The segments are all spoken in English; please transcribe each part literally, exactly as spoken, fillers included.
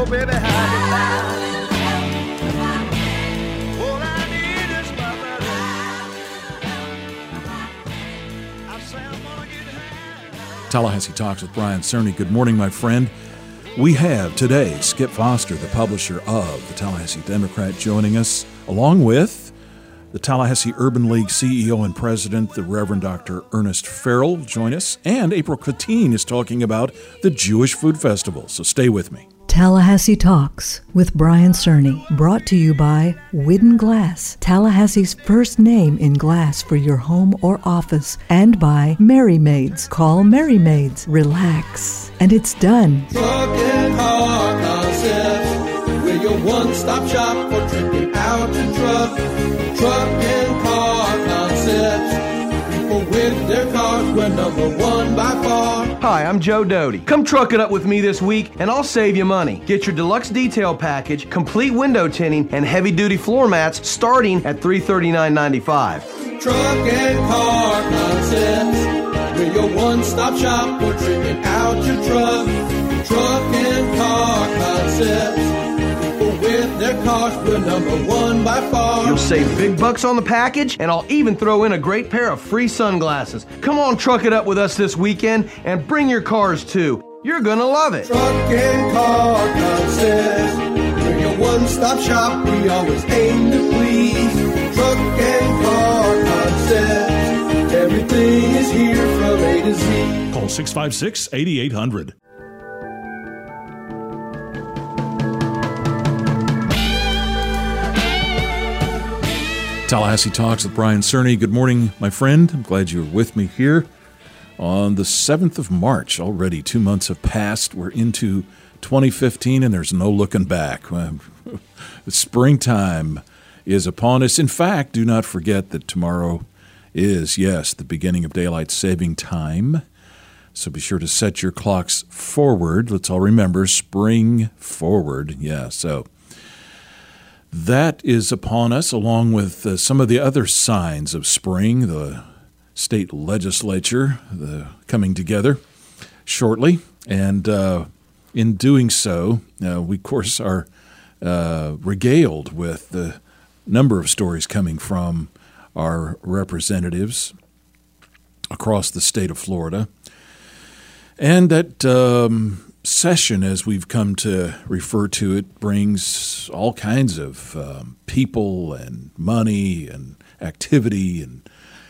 Oh, baby, how you like? All I need is my brother. I say I'm gonna get high. Tallahassee Talks with Brian Cerny. Good morning, my friend. We have today Skip Foster, the publisher of the Tallahassee Democrat, joining us, along with the Tallahassee Urban League C E O and president, the Reverend Doctor Ernest Farrell, join us. And April Katine is talking about the Jewish Food Festival. So stay with me. Tallahassee Talks with Brian Cerny, brought to you by Widden Glass, Tallahassee's first name in glass for your home or office, and by Merry Maids. Call Merry Maids. Relax. And it's done. Truck and Car Concepts, we're your one-stop shop for tripping out your truck. Truck and Car Concepts, people with their cars, we're number one by far. Hi, I'm Joe Doty. Come truck it up with me this week and I'll save you money. Get your deluxe detail package, complete window tinting, and heavy-duty floor mats starting at three hundred thirty-nine dollars and ninety-five cents. Truck and Car Concepts, we're your one-stop shop for tripping out your truck. Truck and Car Concepts, people with their cars, we're number one by far. You'll save big bucks on the package, and I'll even throw in a great pair of free sunglasses. Come on, truck it up with us this weekend, and bring your cars too. You're gonna love it. Truck and Car Concepts, we're your one-stop shop, we always aim to please. Truck and Car Concepts, everything is here from A to Z. Call six five six, eight eight zero zero. Tallahassee Talks with Brian Cerny. Good morning, my friend. I'm glad you're with me here on the seventh of March. Already two months have passed. We're into twenty fifteen, and there's no looking back. Springtime is upon us. In fact, do not forget that tomorrow is, yes, the beginning of daylight saving time. So be sure to set your clocks forward. Let's all remember, spring forward. Yeah, so that is upon us, along with uh, some of the other signs of spring, the state legislature the, coming together shortly. And uh, in doing so, uh, we, of course, are uh, regaled with the number of stories coming from our representatives across the state of Florida. And that um, session, as we've come to refer to it, brings all kinds of um, people and money and activity and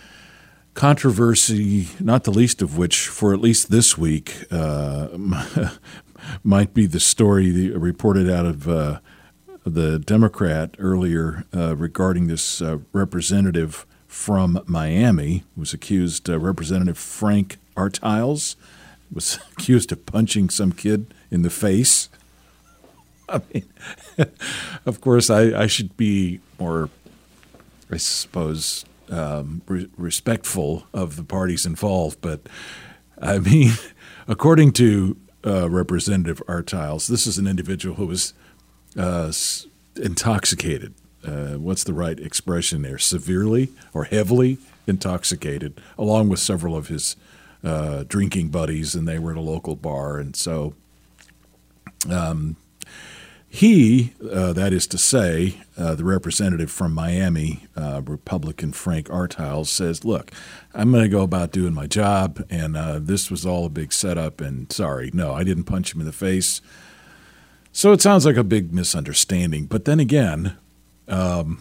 controversy, not the least of which, for at least this week, uh, might be the story reported out of uh, the Democrat earlier uh, regarding this uh, representative from Miami, who was accused, uh, Representative Frank Artiles, was accused of punching some kid in the face. I mean, of course, I, I should be more, I suppose, um, re- respectful of the parties involved. But, I mean, according to uh, Representative Artiles, this is an individual who was uh, intoxicated. Uh, what's the right expression there? Severely or heavily intoxicated, along with several of his Uh, drinking buddies, and they were at a local bar. And so um, he, uh, that is to say, uh, the representative from Miami, uh, Republican Frank Artiles, says, look, I'm going to go about doing my job, and uh, this was all a big setup, and sorry, no, I didn't punch him in the face. So it sounds like a big misunderstanding. But then again, um,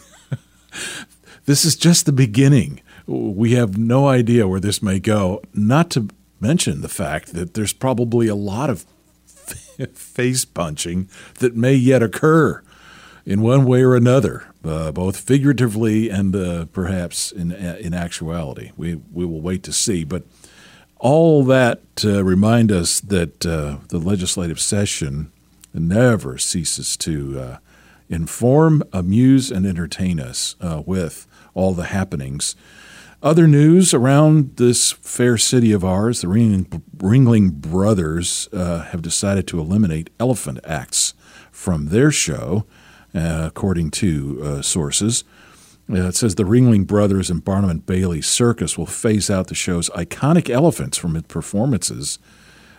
this is just the beginning. We have no idea where this may go, not to mention the fact that there's probably a lot of face punching that may yet occur in one way or another, uh, both figuratively and uh, perhaps in in actuality. We we will wait to see. But all that uh, remind us that uh, the legislative session never ceases to uh, inform, amuse, and entertain us uh, with all the happenings. Other news around this fair city of ours, the Ringling, Ringling Brothers uh, have decided to eliminate elephant acts from their show, uh, according to uh, sources. Uh, it says the Ringling Brothers and Barnum and Bailey Circus will phase out the show's iconic elephants from its performances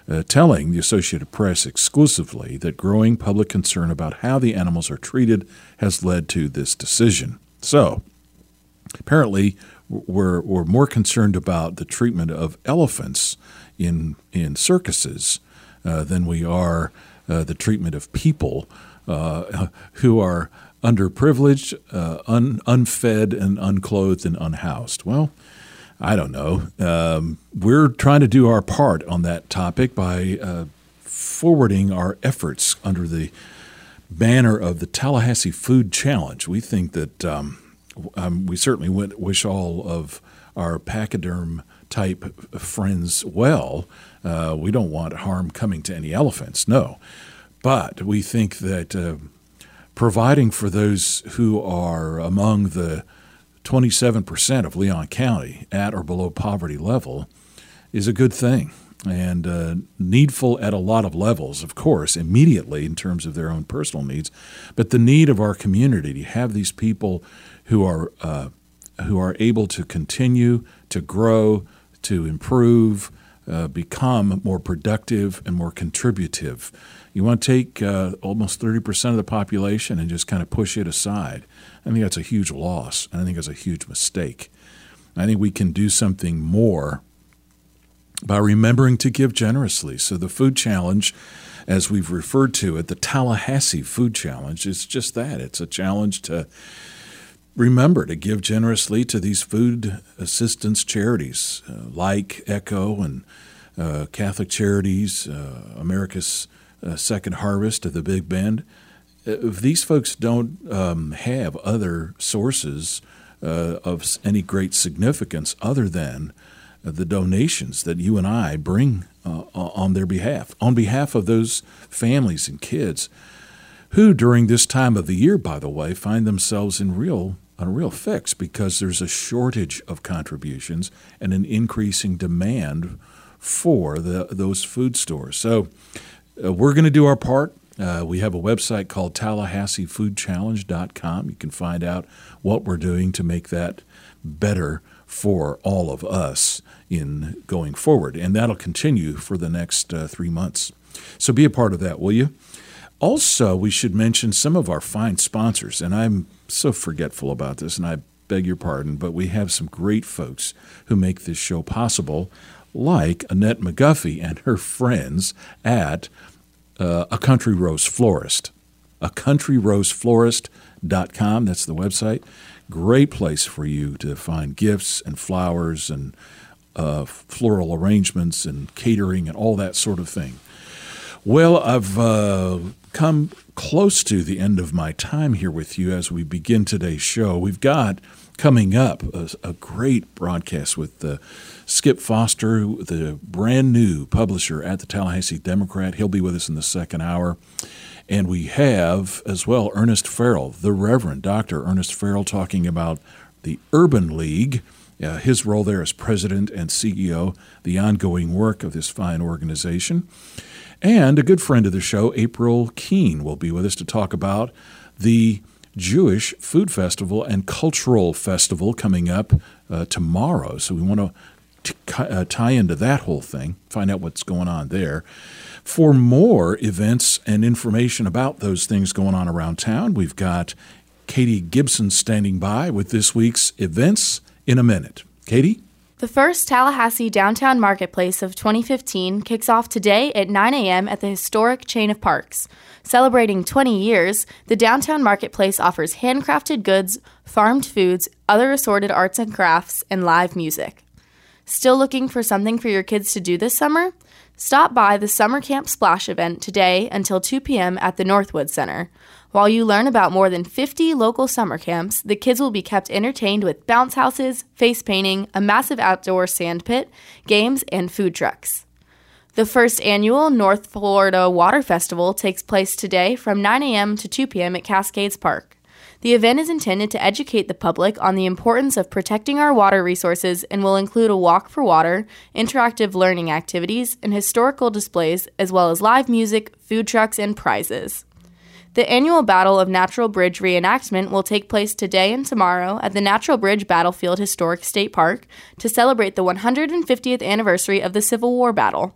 uh, telling the Associated Press exclusively that growing public concern about how the animals are treated has led to this decision. So, apparently, we're, we're more concerned about the treatment of elephants in in circuses uh, than we are uh, the treatment of people uh, who are underprivileged, uh, un, unfed, and unclothed and unhoused. Well, I don't know. Um, we're trying to do our part on that topic by uh, forwarding our efforts under the banner of the Tallahassee Food Challenge. We think that um, um, we certainly wish all of our pachyderm type friends well. Uh, we don't want harm coming to any elephants, no. But we think that uh, providing for those who are among the twenty-seven percent of Leon County at or below poverty level is a good thing and uh, needful at a lot of levels, of course, immediately in terms of their own personal needs, but the need of our community to have these people who are uh, who are able to continue to grow, to improve, uh, become more productive and more contributive. You want to take uh, almost thirty percent of the population and just kind of push it aside. I think that's a huge loss, and I think it's a huge mistake. I think we can do something more by remembering to give generously. So the Food Challenge, as we've referred to it, the Tallahassee Food Challenge, is just that. It's a challenge to remember to give generously to these food assistance charities uh, like ECHO and uh, Catholic Charities, uh, America's uh, Second Harvest of the Big Bend. If these folks don't um, have other sources uh, of any great significance other than uh, the donations that you and I bring uh, on their behalf, on behalf of those families and kids who during this time of the year, by the way, find themselves in real a real fix because there's a shortage of contributions and an increasing demand for the, those food stores. So uh, we're going to do our part. Uh, we have a website called Tallahassee Food Challenge dot com. You can find out what we're doing to make that better for all of us in going forward. And that'll continue for the next uh, three months. So be a part of that, will you? Also, we should mention some of our fine sponsors, and I'm so forgetful about this, and I beg your pardon, but we have some great folks who make this show possible, like Annette McGuffey and her friends at uh, A Country Rose Florist. A Country Rose Florist dot com, that's the website. Great place for you to find gifts and flowers and uh, floral arrangements and catering and all that sort of thing. Well, I've uh, come close to the end of my time here with you as we begin today's show. We've got coming up a, a great broadcast with uh, Skip Foster, the brand new publisher at the Tallahassee Democrat. He'll be with us in the second hour. And we have as well Ernest Farrell, the Reverend Doctor Ernest Farrell, talking about the Urban League, uh, his role there as president and C E O, the ongoing work of this fine organization. And a good friend of the show, April Keene, will be with us to talk about the Jewish Food Festival and Cultural Festival coming up uh, tomorrow. So we want to t- uh, tie into that whole thing, find out what's going on there. For more events and information about those things going on around town, we've got Katie Gibson standing by with this week's events in a minute. Katie? The first Tallahassee Downtown Marketplace of twenty fifteen kicks off today at nine a.m. at the historic Chain of Parks. Celebrating twenty years, the Downtown Marketplace offers handcrafted goods, farmed foods, other assorted arts and crafts, and live music. Still looking for something for your kids to do this summer? Stop by the Summer Camp Splash event today until two p.m. at the Northwood Center. While you learn about more than fifty local summer camps, the kids will be kept entertained with bounce houses, face painting, a massive outdoor sand pit, games, and food trucks. The first annual North Florida Water Festival takes place today from nine a.m. to two p.m. at Cascades Park. The event is intended to educate the public on the importance of protecting our water resources and will include a walk for water, interactive learning activities, and historical displays, as well as live music, food trucks, and prizes. The annual Battle of Natural Bridge reenactment will take place today and tomorrow at the Natural Bridge Battlefield Historic State Park to celebrate the one hundred fiftieth anniversary of the Civil War battle.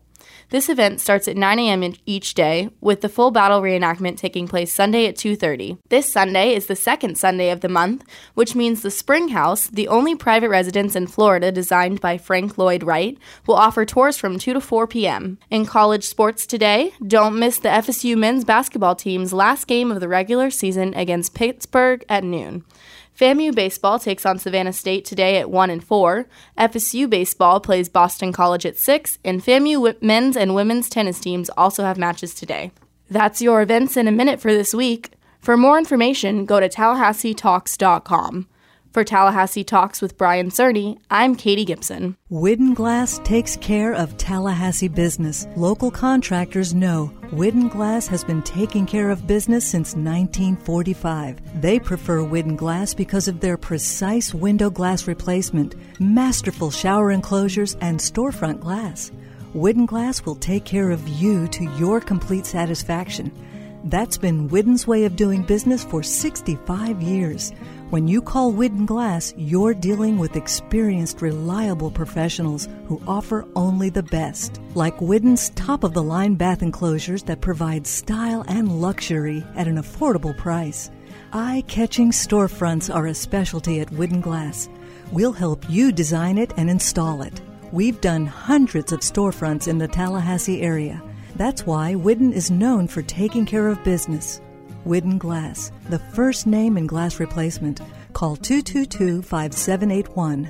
This event starts at nine a.m. each day, with the full battle reenactment taking place Sunday at two thirty. This Sunday is the second Sunday of the month, which means the Spring House, the only private residence in Florida designed by Frank Lloyd Wright, will offer tours from two to four p.m. In college sports today, don't miss the F S U men's basketball team's last game of the regular season against Pittsburgh at noon. FAMU baseball takes on Savannah State today at one and four. F S U baseball plays Boston College at six, and FAMU men's and women's tennis teams also have matches today. That's your events in a minute for this week. For more information, go to Tallahassee Talks dot com. For Tallahassee Talks with Brian Cerny, I'm Katie Gibson. Widden Glass takes care of Tallahassee business. Local contractors know Widden Glass has been taking care of business since nineteen forty-five. They prefer Widden Glass because of their precise window glass replacement, masterful shower enclosures, and storefront glass. Widden Glass will take care of you to your complete satisfaction. That's been Widden's way of doing business for sixty-five years. When you call Widden Glass, you're dealing with experienced, reliable professionals who offer only the best. Like Widden's top-of-the-line bath enclosures that provide style and luxury at an affordable price. Eye-catching storefronts are a specialty at Widden Glass. We'll help you design it and install it. We've done hundreds of storefronts in the Tallahassee area. That's why Widden is known for taking care of business. Widden Glass, the first name in glass replacement. Call two two two, five seven eight one.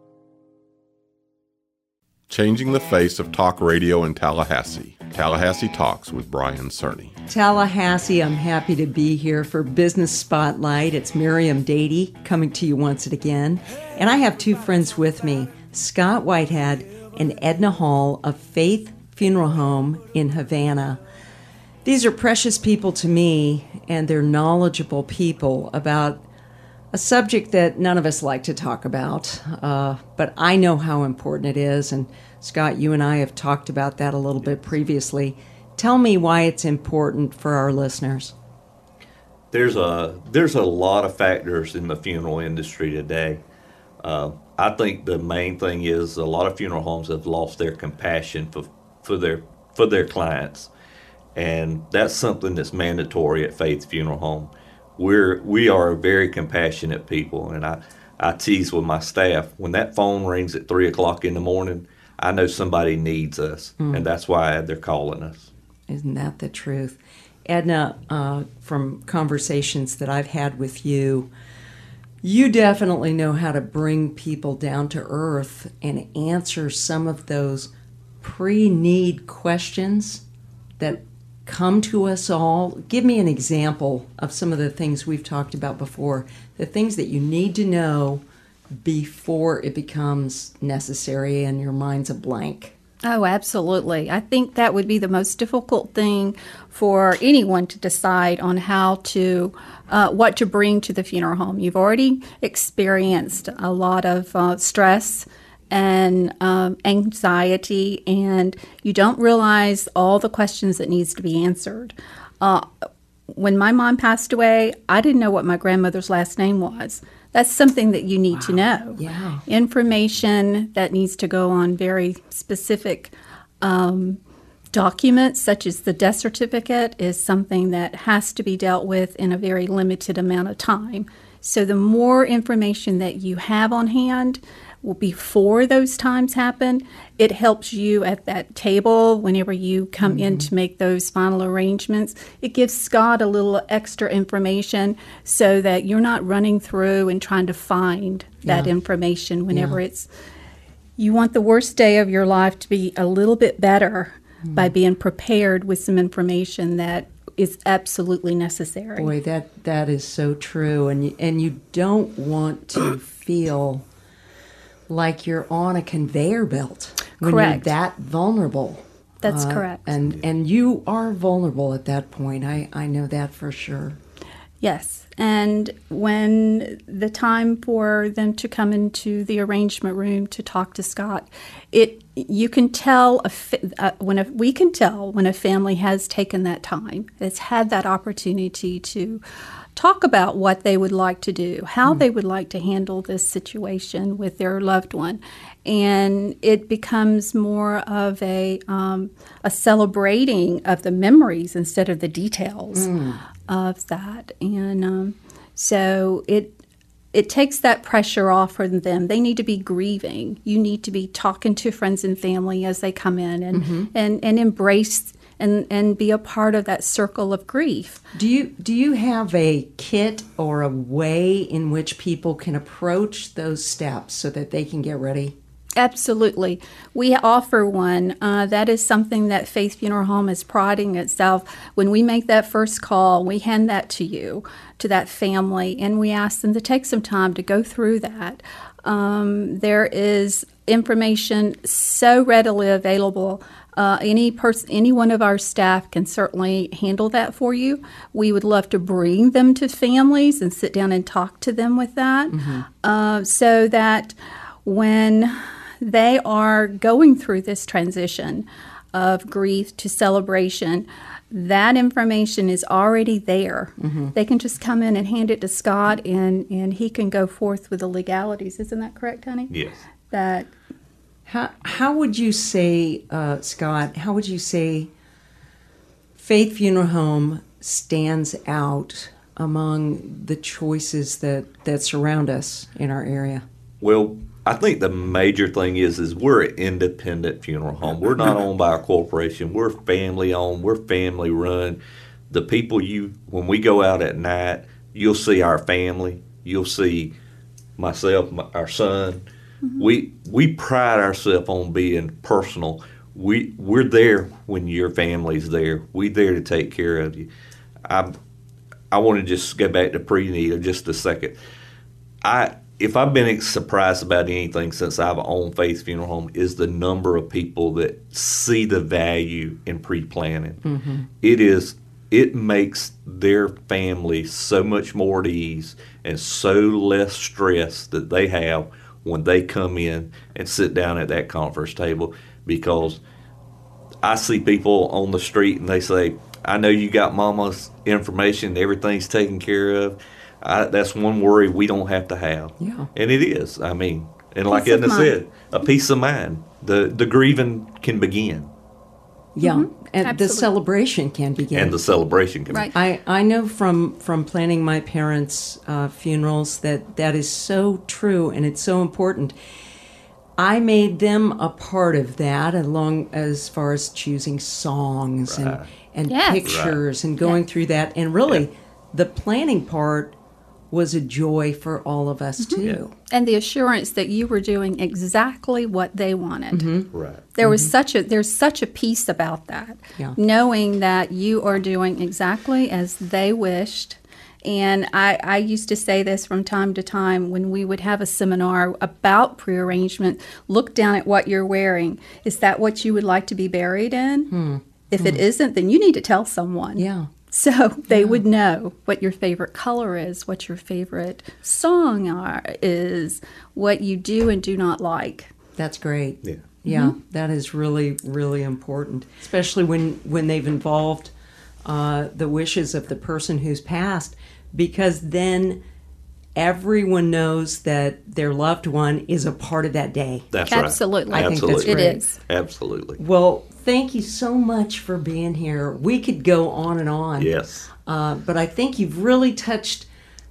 Changing the face of talk radio in Tallahassee. Tallahassee Talks with Brian Cerny. Tallahassee, I'm happy to be here for Business Spotlight. It's Miriam Dady coming to you once again. And I have two friends with me, Scott Whitehead and Edna Hall of Faith Funeral Home in Havana. These are precious people to me, and they're knowledgeable people about a subject that none of us like to talk about, uh, but I know how important it is, and Scott, you and I have talked about that a little bit previously. Tell me why it's important for our listeners. There's a there's a lot of factors in the funeral industry today. Uh, I think the main thing is a lot of funeral homes have lost their compassion for for their for their clients. And that's something that's mandatory at Faith Funeral Home. We're we are very compassionate people, and I, I tease with my staff, when that phone rings at three o'clock in the morning, I know somebody needs us, mm. and that's why they're calling us. Isn't that the truth? Edna, uh, from conversations that I've had with you, you definitely know how to bring people down to earth and answer some of those pre-need questions that come to us all. Give me an example of some of the things we've talked about before, the things that you need to know before it becomes necessary and your mind's a blank. Oh, absolutely. I think that would be the most difficult thing for anyone to decide on how to, uh, what to bring to the funeral home. You've already experienced a lot of uh, stress and um, anxiety, and you don't realize all the questions that needs to be answered. Uh, when my mom passed away, I didn't know what my grandmother's last name was. That's something that you need wow. to know. Yeah. Information that needs to go on very specific um, documents, such as the death certificate, is something that has to be dealt with in a very limited amount of time. So the more information that you have on hand before those times happen, it helps you at that table whenever you come mm-hmm. in to make those final arrangements. It gives Scott a little extra information so that you're not running through and trying to find yeah. that information whenever yeah. it's, you want the worst day of your life to be a little bit better mm-hmm. by being prepared with some information that is absolutely necessary. Boy, that that is so true. And you, and you don't want to feel like you're on a conveyor belt when correct. You're that vulnerable. That's uh, correct. And and you are vulnerable at that point. I, I know that for sure. Yes. And when the time for them to come into the arrangement room to talk to Scott, it you can tell a fa- uh, when a, we can tell when a family has taken that time, has had that opportunity to talk about what they would like to do, how mm. they would like to handle this situation with their loved one, and it becomes more of a um, a celebrating of the memories instead of the details mm. of that, and um, so it. It takes that pressure off from them. They need to be grieving. You need to be talking to friends and family as they come in and mm-hmm. and, and embrace and, and be a part of that circle of grief. Do you do you have a kit or a way in which people can approach those steps so that they can get ready? Absolutely. We offer one. Uh, that is something that Faith Funeral Home is priding itself. When we make that first call, we hand that to you, to that family, and we ask them to take some time to go through that. Um, there is information so readily available. Uh, any person, any one of our staff can certainly handle that for you. We would love to bring them to families and sit down and talk to them with that, mm-hmm. uh, so that when they are going through this transition of grief to celebration, that information is already there. Mm-hmm. They can just come in and hand it to Scott, and, and he can go forth with the legalities. Isn't that correct, honey? Yes. That. How how would you say, uh, Scott, how would you say Faith Funeral Home stands out among the choices that, that surround us in our area? Well, I think the major thing is is we're an independent funeral home. We're not owned by a corporation. We're family owned. We're family run. The people you, when we go out at night, you'll see our family. You'll see myself, my, our son. Mm-hmm. We we pride ourselves on being personal. We we're there when your family's there. We're there to take care of you. I I want to just go back to prenatal just a second. I. If I've been surprised about anything since I've owned Faith Funeral Home, is the number of people that see the value in pre-planning. Mm-hmm. It is, it makes their family so much more at ease and so less stress that they have when they come in and sit down at that conference table, because I see people on the street and they say, I know you got mama's information, everything's taken care of. I, that's one worry we don't have to have. Yeah. And it is. I mean, and like Edna said, a peace of mind. The the grieving can begin. Yeah, mm-hmm. and Absolutely. the celebration can begin. And the celebration can right. begin. I, I know from, from planning my parents' uh, funerals that that is so true and it's so important. I made them a part of that, along as far as choosing songs right. and, and yes. pictures right. and going yeah. through that. And really, yeah. the planning part was a joy for all of us, mm-hmm. too. Yeah. And the assurance that you were doing exactly what they wanted. Mm-hmm. Right. There mm-hmm. was such a there's such a peace about that. Yeah. Knowing that you are doing exactly as they wished. And I, I used to say this from time to time when we would have a seminar about prearrangement. Look down at what you're wearing. Is that what you would like to be buried in? Hmm. If hmm. it isn't, then you need to tell someone. Yeah. So they yeah. would know what your favorite color is, what your favorite song are, is, what you do and do not like. That's great. Yeah. Yeah, mm-hmm. that is really, really important, especially when, when they've involved uh, the wishes of the person who's passed, because then everyone knows that their loved one is a part of that day. That's Absolutely. right. I Absolutely. think that's great. It is. Absolutely. Well, thank you so much for being here. We could go on and on. Yes. Uh, but I think you've really touched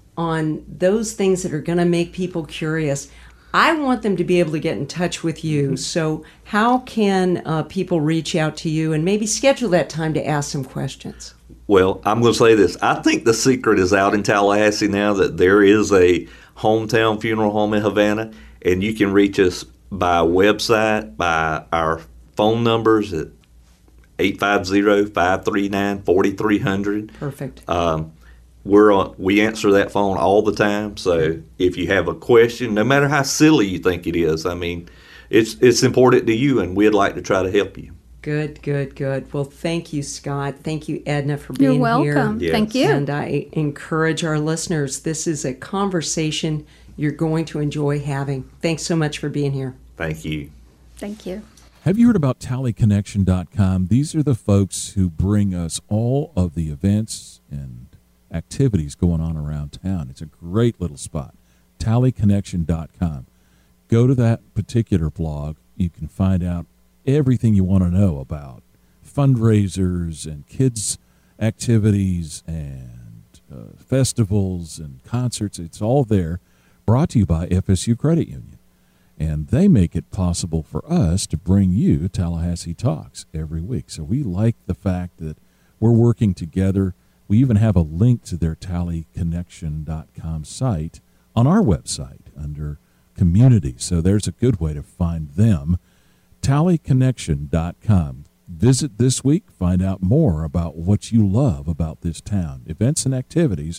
on those things that are going to make people curious. I want them to be able to get in touch with you. Mm-hmm. So how can uh, people reach out to you and maybe schedule that time to ask some questions? Well, I'm going to say this. I think the secret is out in Tallahassee now that there is a hometown funeral home in Havana, and you can reach us by website, by our phone numbers at eight five zero, five three nine, four three zero zero. Perfect. Um, we're on, we answer that phone all the time. So if you have a question, no matter how silly you think it is, I mean, it's it's important to you, and we'd like to try to help you. Good, good, good. Well, thank you, Scott. Thank you, Edna, for being You're welcome. here. Yes. Thank you. And I encourage our listeners, this is a conversation you're going to enjoy having. Thanks so much for being here. Thank you. Thank you. Have you heard about Tally Connection dot com? These are the folks who bring us all of the events and activities going on around town. It's a great little spot. Tally Connection dot com. Go to that particular blog. You can find out everything you want to know about fundraisers and kids' activities and uh, festivals and concerts. It's all there, brought to you by F S U Credit Union. And they make it possible for us to bring you Tallahassee Talks every week. So we like the fact that we're working together. We even have a link to their Tally Connection dot com site on our website under Community. So there's a good way to find them. Tally Connection dot com. Visit this week. Find out more about what you love about this town. Events and activities,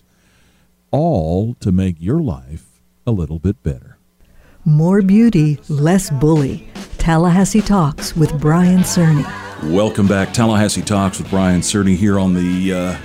all to make your life a little bit better. More beauty, less bully. Tallahassee Talks with Brian Cerny. Welcome back. Tallahassee Talks with Brian Cerny here on the uh,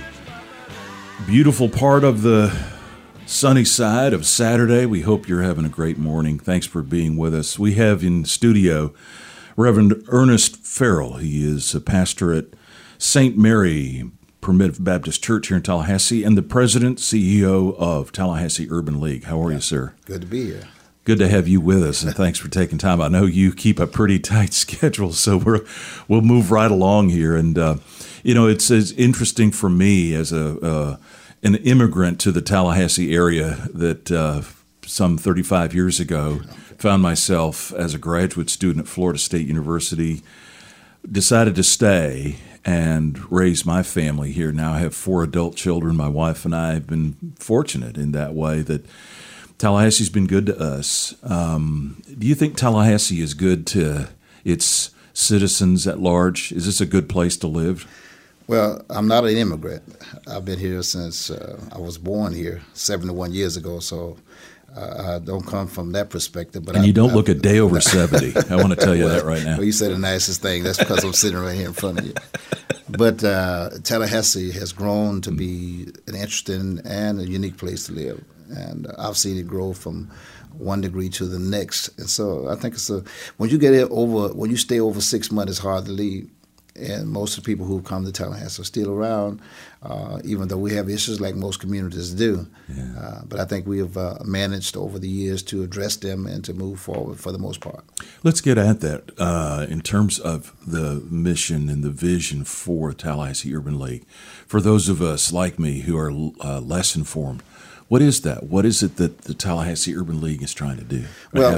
beautiful part of the sunny side of Saturday. We hope you're having a great morning. Thanks for being with us. We have in studio Reverend Ernest Farrell. He is a pastor at Saint Mary Primitive Baptist Church here in Tallahassee and the president, C E O of Tallahassee Urban League. How are you, sir? Good to be here. Good to have you with us, and thanks for taking time. I know you keep a pretty tight schedule, so we're, we'll move right along here. And, uh, you know, it's, it's interesting for me as a uh, an immigrant to the Tallahassee area that uh, some thirty-five years ago found myself as a graduate student at Florida State University, decided to stay and raise my family here. Now I have four adult children. My wife and I have been fortunate in that way that Tallahassee's been good to us. Um, do you think Tallahassee is good to its citizens at large? Is this a good place to live? Well, I'm not an immigrant. I've been here since uh, I was born here seventy-one years ago, so uh, I don't come from that perspective. But and I, you don't I, look a day over seventy. I want to tell you well, that right now. Well, you said the nicest thing. That's because I'm sitting right here in front of you. But uh, Tallahassee has grown to be an interesting and a unique place to live. And I've seen it grow from one degree to the next. And so I think it's a, when you get it over, when you stay over six months, it's hard to leave. And most of the people who come to Tallahassee are still around, uh, even though we have issues like most communities do. Yeah. Uh, but I think we have uh, managed over the years to address them and to move forward for the most part. Let's get at that uh, in terms of the mission and the vision for Tallahassee Urban League. For those of us like me who are uh, less informed, what is that? What is it that the Tallahassee Urban League is trying to do? Well,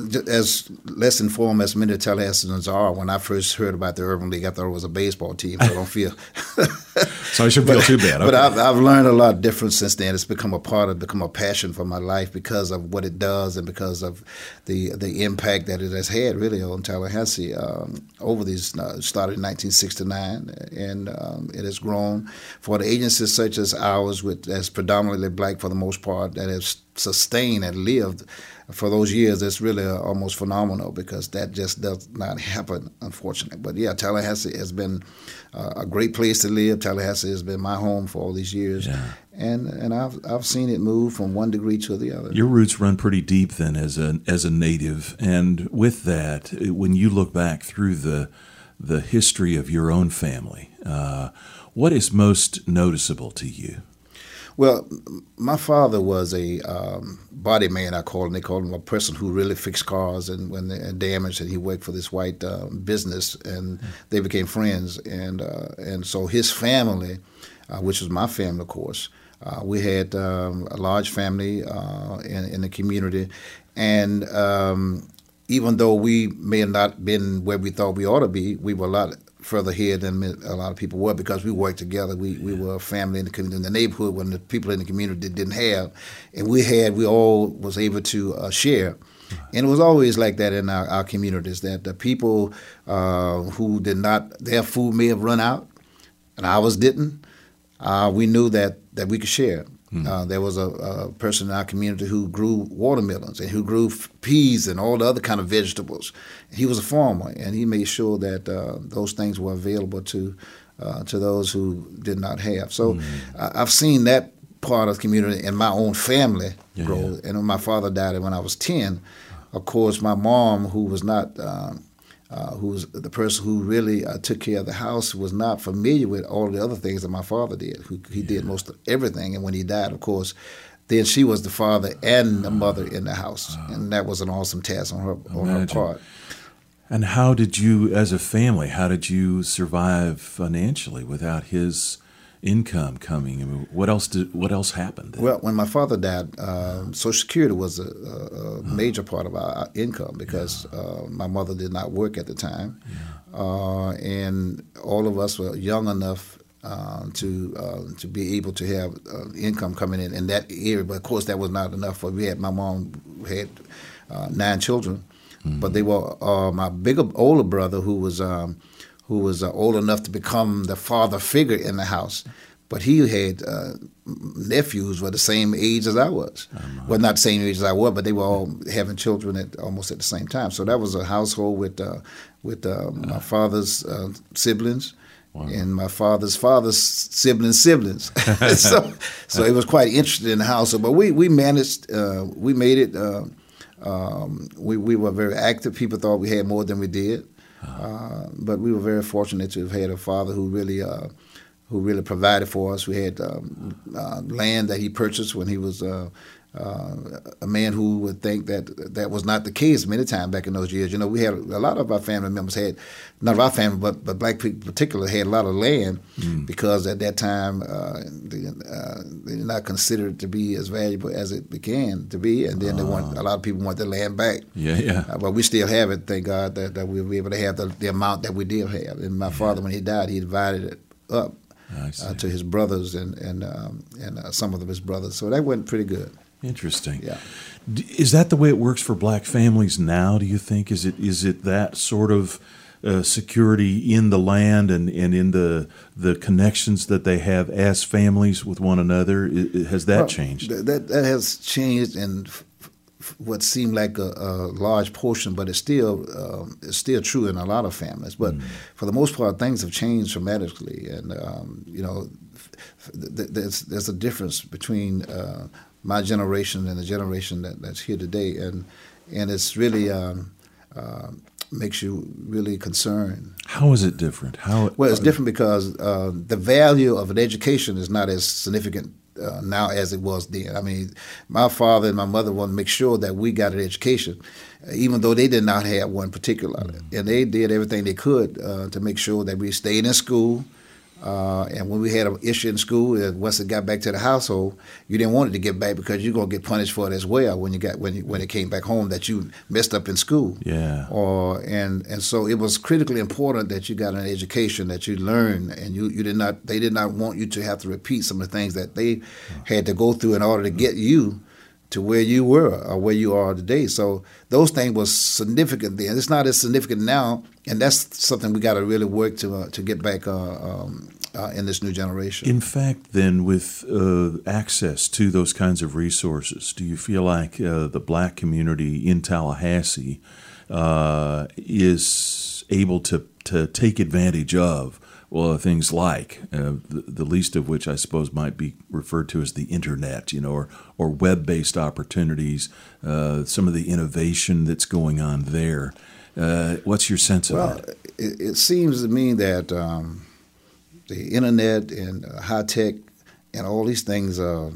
as less informed as many Tallahasseans are, when I first heard about the Urban League, I thought it was a baseball team. So I don't feel. So I shouldn't feel too bad. Okay. But I've, I've learned a lot different since then. It's become a part of, become a passion for my life because of what it does and because of the the impact that it has had really on Tallahassee um, over these. Uh, started in nineteen sixty-nine, and um, it has grown for the agencies such as ours, with that's predominantly black for the most part, that has sustained and lived for those years. It's really uh, almost phenomenal because that just does not happen, unfortunately. But yeah, Tallahassee has been uh, a great place to live. Tallahassee has been my home for all these years, yeah. and and I've I've seen it move from one degree to the other. Your roots run pretty deep then, as a as a native, and with that, when you look back through the the history of your own family, uh, what is most noticeable to you? Well, my father was a um, body man, I call him. They called him a person who really fixed cars and when they're damaged, and he worked for this white uh, business, and they became friends. And uh, and so his family, uh, which was my family, of course, uh, we had um, a large family uh, in, in the community. And um, even though we may have not been where we thought we ought to be, we were a lot further ahead than a lot of people were because we worked together. We we were a family in the community, in the neighborhood when the people in the community didn't have, and we had. We all was able to uh, share, and it was always like that in our, our communities. That the people uh, who did not, their food may have run out, and ours didn't. Uh, we knew that that we could share. Mm-hmm. Uh, there was a, a person in our community who grew watermelons and who grew f- peas and all the other kind of vegetables. He was a farmer, and he made sure that uh, those things were available to uh, to those who did not have. So mm-hmm. I, I've seen that part of the community in my own family yeah, grow. Yeah. And when my father died when I was ten, of course, my mom, who was not uh, uh, who was the person who really uh, took care of the house, was not familiar with all the other things that my father did. Who he yeah. did most of everything, and when he died, of course, then she was the father and the mother in the house, uh, and that was an awesome task on her on her part. And how did you, as a family, how did you survive financially without his income coming? I mean, what else did what else happened? Well, when my father died, um, Social Security was a, a, a major part of our income because yeah. uh, my mother did not work at the time, yeah. uh, and all of us were young enough uh, to uh, to be able to have uh, income coming in in that area. But of course, that was not enough. For we had my mom had uh, nine children, mm-hmm. but they were uh, my bigger older brother who was. Um, who was uh, old enough to become the father figure in the house. But he had uh, nephews were the same age as I was. Uh-huh. Well, not the same age as I was, but they were all having children at almost at the same time. So that was a household with uh, with uh, uh-huh. my father's uh, siblings wow. and my father's father's siblings' siblings. so so it was quite interesting in the household. But we, we managed, uh, we made it. Uh, um, we, we were very active. People thought we had more than we did. Uh, but we were very fortunate to have had a father who really, uh, who really provided for us. We had um, uh, land that he purchased when he was uh, uh, a man who would think that that was not the case many times back in those years. You know, we had a lot of our family members had, not of our family, but, but black people in particular, had a lot of land mm. because at that time uh, they, uh, they did not consider it to be as valuable as it began to be, and then uh. they want a lot of people want their land back. Yeah, yeah. Uh, but we still have it, thank God, that, that we'll be able to have the, the amount that we did have. And my yeah. father, when he died, he divided it up uh, to his brothers and and um, and uh, some of his brothers. So that went pretty good. Interesting. Yeah. Is that the way it works for black families now, do you think? Is it is it that sort of uh, security in the land and, and in the the connections that they have as families with one another? It, has that well, changed? That, that has changed in f- f- what seemed like a, a large portion, but it's still um, it's still true in a lot of families. But mm. for the most part, things have changed dramatically. And, um, you know, f- th- there's, there's a difference between uh, my generation and the generation that, that's here today, and and it's really um, uh, makes you really concerned. How is it different? How? Well, it's different because uh, the value of an education is not as significant uh, now as it was then. I mean, my father and my mother wanted to make sure that we got an education, even though they did not have one particularly, mm-hmm. and they did everything they could uh, to make sure that we stayed in school. Uh, and when we had an issue in school, uh, once it got back to the household, you didn't want it to get back because you're gonna get punished for it as well when you got when you, when it came back home that you messed up in school. Yeah. Or and and so it was critically important that you got an education, that you learned, and you, you did not they did not want you to have to repeat some of the things that they had to go through in order to get you to where you were or where you are today. So those things was significant then. It's not as significant now, and that's something we got to really work to uh, to get back uh, um, uh, in this new generation. In fact, then, with uh, access to those kinds of resources, do you feel like uh, the black community in Tallahassee uh, is able to, to take advantage of well, things like, uh, the, the least of which I suppose might be referred to as the internet, you know, or, or web-based opportunities, uh, some of the innovation that's going on there. Uh, what's your sense of well, that? Well, it, it seems to me that um, the internet and uh, high tech and all these things, uh,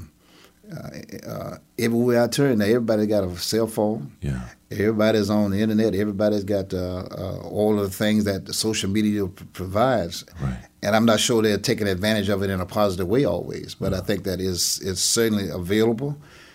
uh, uh, everywhere I turn, everybody got a cell phone. Yeah. Everybody's on the internet. Everybody's got uh, uh, all of the things that the social media p- provides. Right. And I'm not sure they're taking advantage of it in a positive way always, but yeah. I think that is it's certainly available.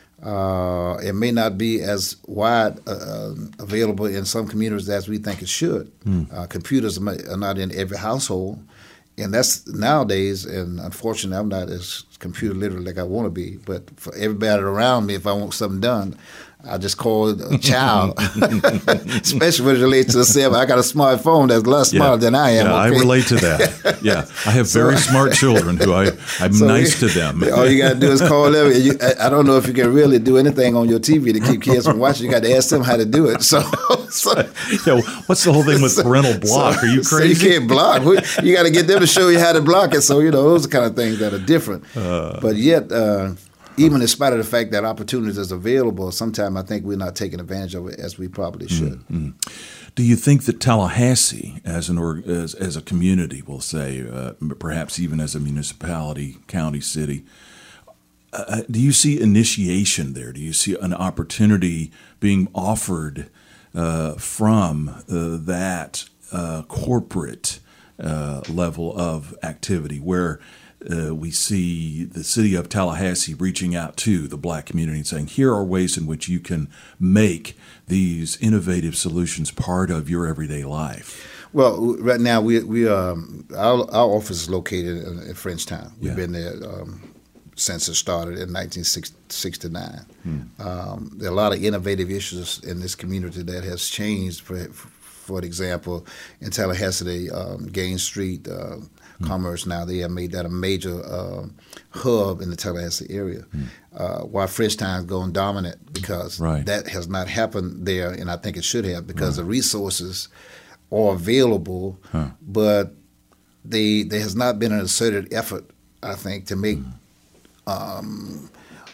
Uh, it may not be as wide uh, available in some communities as we think it should. Mm. Uh, computers are not in every household. And that's nowadays, and unfortunately, I'm not as computer literate like I want to be, but for everybody around me, if I want something done, I just call it a child, especially when it relates to the cell. I got a smartphone that's less yeah. smarter than I am. Yeah, okay? I relate to that. Yeah, I have so, very smart children who I, I'm so nice to them. All you got to do is call them. You, I, I don't know if you can really do anything on your T V to keep kids from watching. You got to ask them how to do it. So, so yeah, what's the whole thing with parental block? So, are you crazy? So you can't block. You got to get them to show you how to block it. So, you know, those are the kind of things that are different. Uh, but yet, uh, even in spite of the fact that opportunities is available, sometimes I think we're not taking advantage of it as we probably should. Mm-hmm. Do you think that Tallahassee, as an org, as, as a community, we'll say, uh, perhaps even as a municipality, county, city, uh, do you see initiation there? Do you see an opportunity being offered uh, from uh, that uh, corporate uh, level of activity where Uh, we see the city of Tallahassee reaching out to the black community and saying, here are ways in which you can make these innovative solutions part of your everyday life? Well, right now, we we um, our, our office is located in, in Frenchtown. We've Yeah. been there um, since it started in nineteen sixty-nine. Hmm. Um, there are a lot of innovative issues in this community that has changed. For, for example, in Tallahassee, um, Gaines Street, uh, Mm. Commerce now, they have made that a major uh, hub in the Tallahassee area. Mm. Uh, while Frenchtown is going dominant because right. that has not happened there, and I think it should have because right. the resources are available, huh. but they, there has not been an concerted effort, I think, to make mm. um,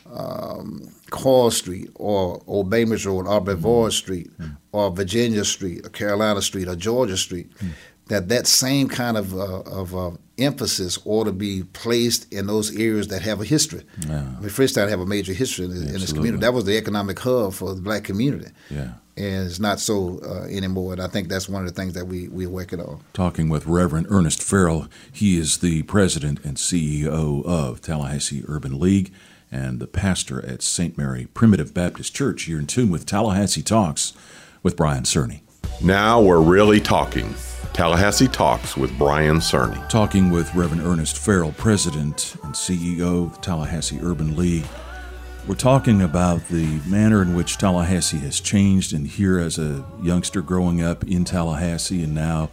um, Carl Street or Old Bainbridge Road, or Brevard mm. Street, mm. or Virginia Street, or Carolina Street, or Georgia Street, mm. that that same kind of uh, of uh, emphasis ought to be placed in those areas that have a history. Yeah. I mean, Frenchtown have a major history in, in this community. That was the economic hub for the black community. Yeah. And it's not so uh, anymore. And I think that's one of the things that we, we're working on. Talking with Reverend Ernest Farrell. He is the president and C E O of Tallahassee Urban League and the pastor at Saint Mary Primitive Baptist Church. You're in tune with Tallahassee Talks with Brian Cerny. Now we're really talking. Tallahassee Talks with Brian Cerny. Talking with Reverend Ernest Farrell, President and C E O of the Tallahassee Urban League. We're talking about the manner in which Tallahassee has changed, and here as a youngster growing up in Tallahassee and now,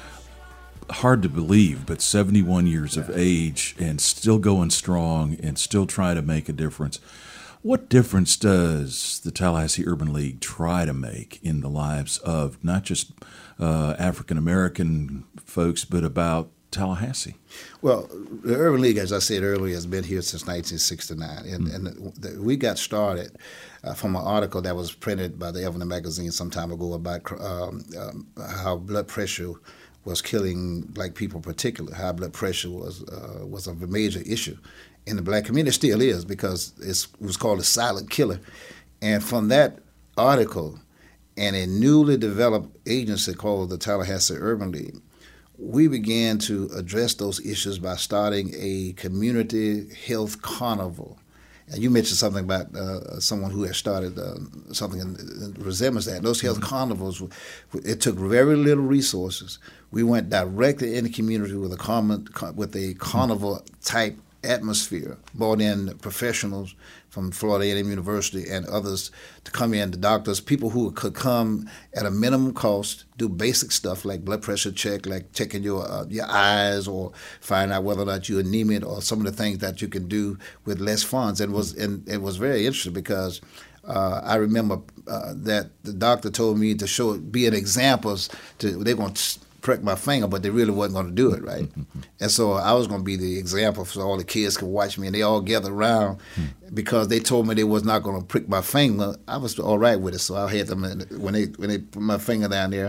hard to believe, but seventy-one years of age and still going strong and still trying to make a difference. What difference does the Tallahassee Urban League try to make in the lives of not just uh, African-American folks, but about Tallahassee? Well, the Urban League, as I said earlier, has been here since nineteen sixty-nine. And, mm. and the, the, we got started uh, from an article that was printed by the Evening Magazine some time ago about um, um, how blood pressure was killing black people in particular. High blood pressure was uh, was a major issue in the black community. It still is, because it's, it was called a silent killer. And from that article and a newly developed agency called the Tallahassee Urban League, we began to address those issues by starting a community health carnival. And you mentioned something about uh, someone who had started uh, something in, in resembles that. Those health mm-hmm. carnivals, it took very little resources. We went directly in the community with a common, with a carnival type atmosphere, brought in professionals from Florida A and M University and others to come in, the doctors, people who could come at a minimum cost, do basic stuff like blood pressure check, like checking your uh, your eyes or find out whether or not you're anemic, or some of the things that you can do with less funds. And it was and it was very interesting because uh, I remember uh, that the doctor told me to show be an example. To they're going to prick my finger, but they really wasn't going to do it, right? And so I was going to be the example so all the kids could watch me, and they all gathered around because they told me they was not going to prick my finger. I was all right with it, so I had them when they when they put my finger down there,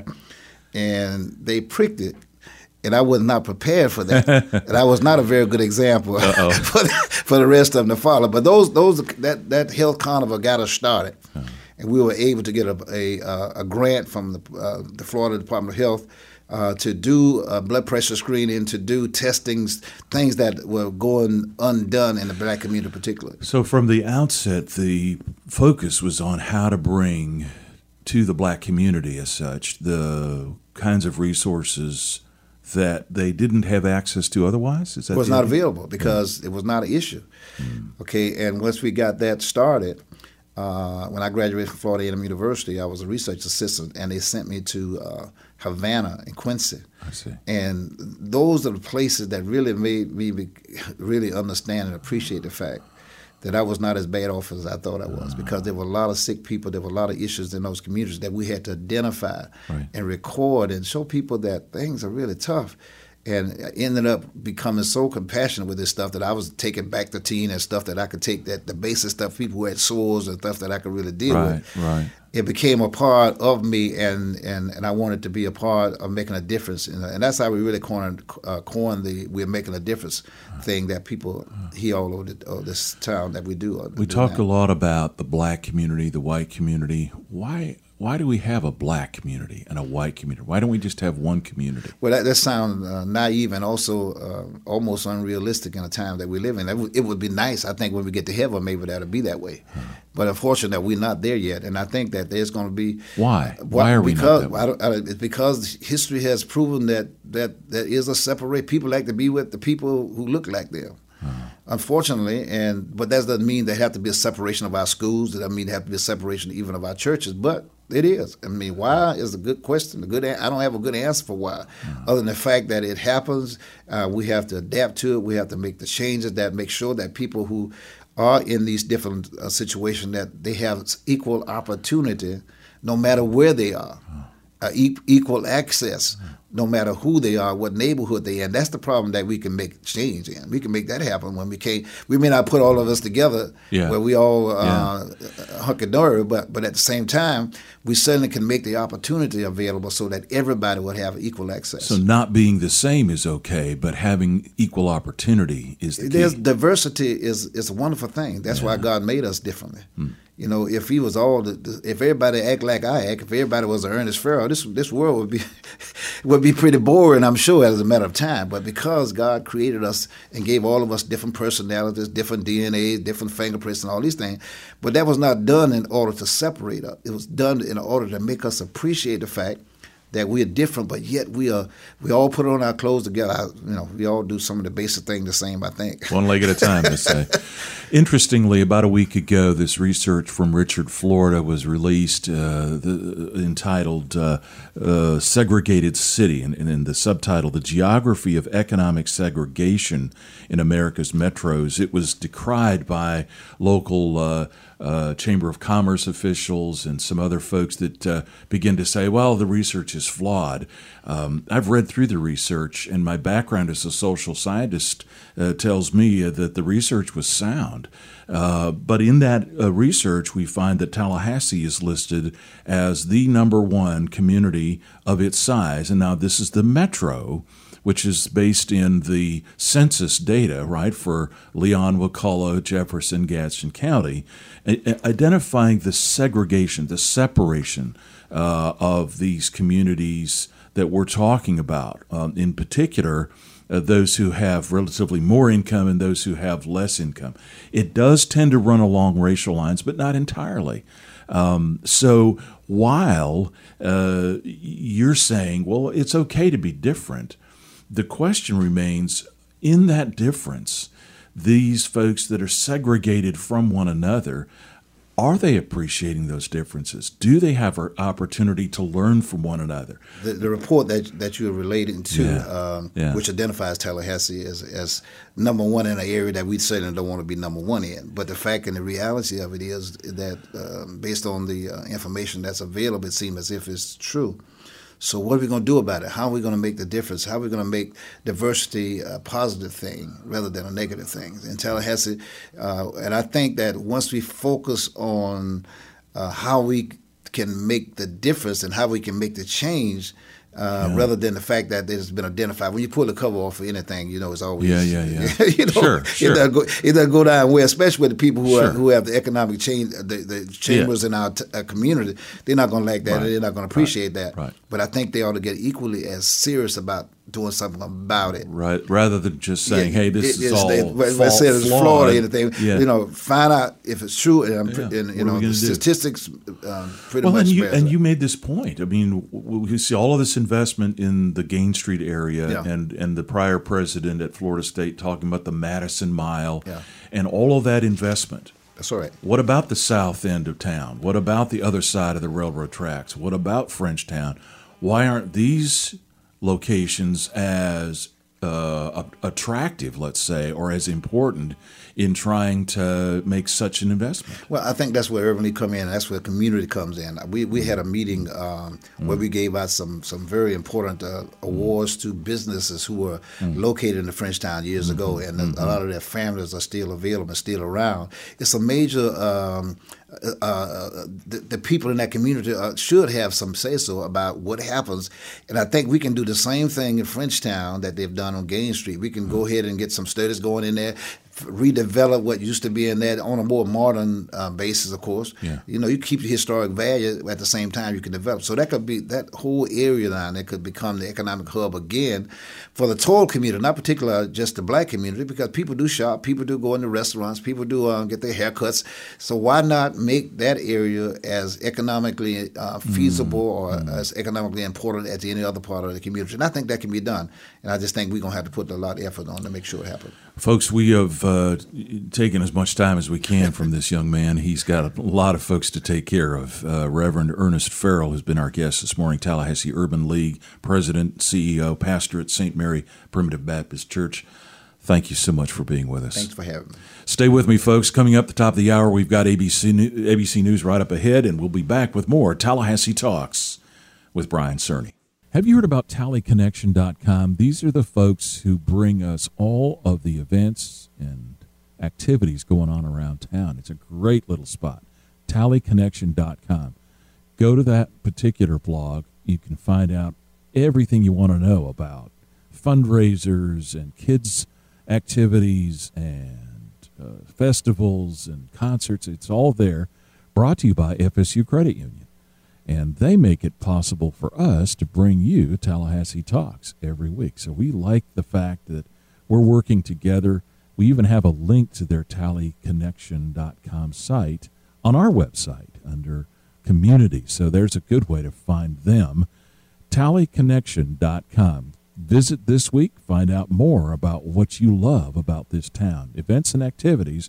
and they pricked it, and I was not prepared for that, and I was not a very good example for the, for the rest of them to follow. But those those that that health carnival got us started, uh-huh. and we were able to get a a, a grant from the uh, the Florida Department of Health. Uh, to do uh, blood pressure screening, to do testings, things that were going undone in the black community particularly. So from the outset, the focus was on how to bring to the black community as such the kinds of resources that they didn't have access to otherwise? Is that it was not idea? available because yeah. it was not an issue. Mm. Okay, and once we got that started, uh, when I graduated from Florida A and M University, I was a research assistant, and they sent me to uh, Havana and Quincy. I see. And those are the places that really made me be, really understand and appreciate the fact that I was not as bad off as I thought I was, uh, because there were a lot of sick people, there were a lot of issues in those communities that we had to identify right. and record and show people that things are really tough. and ended up becoming so compassionate with this stuff that I was taking back to teen and stuff that I could take, that the basic stuff, people who had sores and stuff that I could really deal right, with. Right, right. It became a part of me, and, and, and I wanted to be a part of making a difference. And, and that's how we really coined, uh, coined the "We're Making a Difference" thing that people hear all over the, uh, this town that we do. Uh, we do talk now. a lot about the black community, the white community. Why why do we have a black community and a white community? Why don't we just have one community? Well, that, that sounds uh, naive and also uh, almost unrealistic in a time that we live in. It would, it would be nice, I think, when we get to heaven, maybe that'll be that way. Huh. But unfortunately, we're not there yet, and I think that there's going to be. Why? Why are we because, not there? I don't, I don't, it's because history has proven that that there is a separate. People like to be with the people who look like them. Uh-huh. Unfortunately, and but that doesn't mean there have to be a separation of our schools. That doesn't mean there have to be a separation even of our churches. But it is. I mean, why is a good question. A good. I don't have a good answer for why, uh-huh. other than the fact that it happens. Uh, we have to adapt to it. We have to make the changes that make sure that people who are in these different uh, situations that they have equal opportunity, no matter where they are, uh, e- equal access. No matter who they are, what neighborhood they in. That's the problem that we can make change in. We can make that happen when we can't. We may not put all of us together yeah. where we all uh, yeah. hunky-dory, but but at the same time, we certainly can make the opportunity available so that everybody would have equal access. So not being the same is okay, but having equal opportunity is the There's key. Diversity is is a wonderful thing. That's yeah. why God made us differently. Hmm. You know, if he was all, the, if everybody act like I act, if everybody was an Ernest Farrell, this this world would be would be pretty boring, I'm sure, as a matter of time. But because God created us and gave all of us different personalities, different D N A, different fingerprints, and all these things, but that was not done in order to separate us. It was done in order to make us appreciate the fact that we are different, but yet we are. We all put on our clothes together. You know, we all do some of the basic things the same, I think. One leg at a time, they say. Interestingly, about a week ago, this research from Richard, Florida, was released, uh, the, entitled uh, uh, "Segregated City," and, and in the subtitle, "The Geography of Economic Segregation in America's Metros." It was decried by local Uh, Uh, Chamber of Commerce officials and some other folks that uh, begin to say, well, the research is flawed. Um, I've read through the research, and my background as a social scientist uh, tells me uh, that the research was sound. Uh, but in that uh, research, we find that Tallahassee is listed as the number one community of its size. And now this is the metro, which is based in the census data, right, for Leon, Wakulla, Jefferson, Gadsden County, a- identifying the segregation, the separation uh, of these communities that we're talking about, um, in particular, uh, those who have relatively more income and those who have less income. It does tend to run along racial lines, but not entirely. Um, so while uh, you're saying, well, it's okay to be different, the question remains, in that difference, these folks that are segregated from one another, are they appreciating those differences? Do they have an opportunity to learn from one another? The, the report that that you're relating to, yeah. Um, yeah. which identifies Tallahassee as, as number one in an area that we certainly don't want to be number one in. But the fact and the reality of it is that um, based on the uh, information that's available, it seems as if it's true. So what are we going to do about it? How are we going to make the difference? How are we going to make diversity a positive thing rather than a negative thing? In Tallahassee, uh, and I think that once we focus on uh, how we can make the difference and how we can make the change, uh, yeah. rather than the fact that it's been identified. When you pull the cover off of anything, you know it's always yeah, yeah, yeah. you know, sure, sure. It doesn't go, it doesn't go down well, especially with the people who sure. are, who have the economic change, the, the chambers yeah. in our t- uh, community. They're not going to like that. Right. They're not going to appreciate right. that. Right. But I think they ought to get equally as serious about doing something about it. Right, rather than just saying, yeah, "Hey, this it, is all they, fault, I said it's flawed or anything." Yeah. You know, find out if it's true, and, yeah. and you know the statistics um, pretty well, much. And you, bears and it. you made this point. I mean, we see all of this investment in the Gain Street area, yeah. and and the prior president at Florida State talking about the Madison Mile, yeah. and all of that investment. That's all right. What about the south end of town? What about the other side of the railroad tracks? What about Frenchtown? Why aren't these locations as uh, attractive, let's say, or as important in trying to make such an investment? Well, I think that's where Urban League come in. That's where community comes in. We we had a meeting um, mm. where we gave out some some very important uh, awards to businesses who were mm. located in the Frenchtown years mm-hmm. ago, and mm-hmm. a lot of their families are still available and still around. It's a major. Um, Uh, uh, the, the people in that community uh, should have some say-so about what happens. And I think we can do the same thing in Frenchtown that they've done on Gaines Street. We can go ahead and get some studies going in there, redevelop what used to be in there on a more modern uh, basis, of course. Yeah. You know, you keep the historic value at the same time you can develop. So that could be, that whole area down there could become the economic hub again for the total community, not particularly just the black community, because people do shop, people do go into restaurants, people do um, get their haircuts. So why not make that area as economically uh, feasible mm. or mm. as economically important as any other part of the community? And I think that can be done. And I just think we're going to have to put a lot of effort on to make sure it happens. Folks, we have uh, taken as much time as we can from this young man. He's got a lot of folks to take care of. Uh, Reverend Ernest Farrell has been our guest this morning, Tallahassee Urban League President, C E O, pastor at Saint Mary Primitive Baptist Church. Thank you so much for being with us. Thanks for having me. Stay with me, folks. Coming up at the top of the hour, we've got A B C, A B C News right up ahead, and we'll be back with more Tallahassee Talks with Brian Cerny. Have you heard about Tally Connection dot com? These are the folks who bring us all of the events and activities going on around town. It's a great little spot, Tally Connection dot com. Go to that particular blog. You can find out everything you want to know about fundraisers and kids' activities and uh, festivals and concerts. It's all there, brought to you by F S U Credit Union. And they make it possible for us to bring you Tallahassee Talks every week. So we like the fact that we're working together. We even have a link to their Tally Connection dot com site on our website under Community. So there's a good way to find them, Tally Connection dot com. Visit this week, find out more about what you love about this town, events and activities,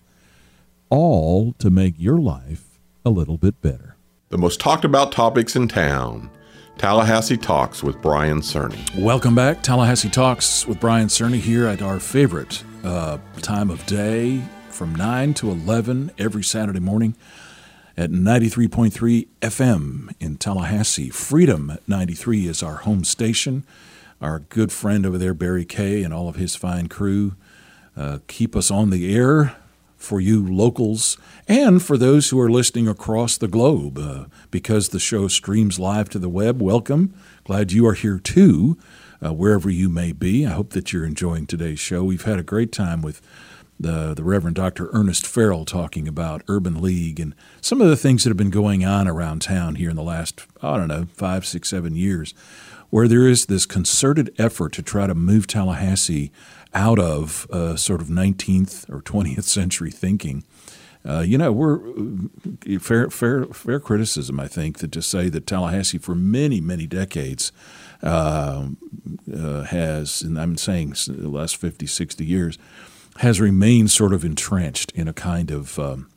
all to make your life a little bit better. The most talked about topics in town. Tallahassee Talks with Brian Cerny. Welcome back. Tallahassee Talks with Brian Cerny here at our favorite uh, time of day from nine to eleven every Saturday morning at ninety-three point three F M in Tallahassee. Freedom ninety-three is our home station. Our good friend over there, Barry Kay, and all of his fine crew uh, keep us on the air for you locals and for those who are listening across the globe. Uh, because the show streams live to the web, welcome. Glad you are here too, uh, wherever you may be. I hope that you're enjoying today's show. We've had a great time with the, the Reverend Doctor Ernest Farrell talking about Urban League and some of the things that have been going on around town here in the last, I don't know, five, six, seven years, where there is this concerted effort to try to move Tallahassee out of uh, sort of nineteenth or twentieth century thinking. Uh, you know, we're uh, fair, fair, fair criticism, I think, that to say that Tallahassee for many, many decades uh, uh, has, and I'm saying the last fifty, sixty years, has remained sort of entrenched in a kind of um,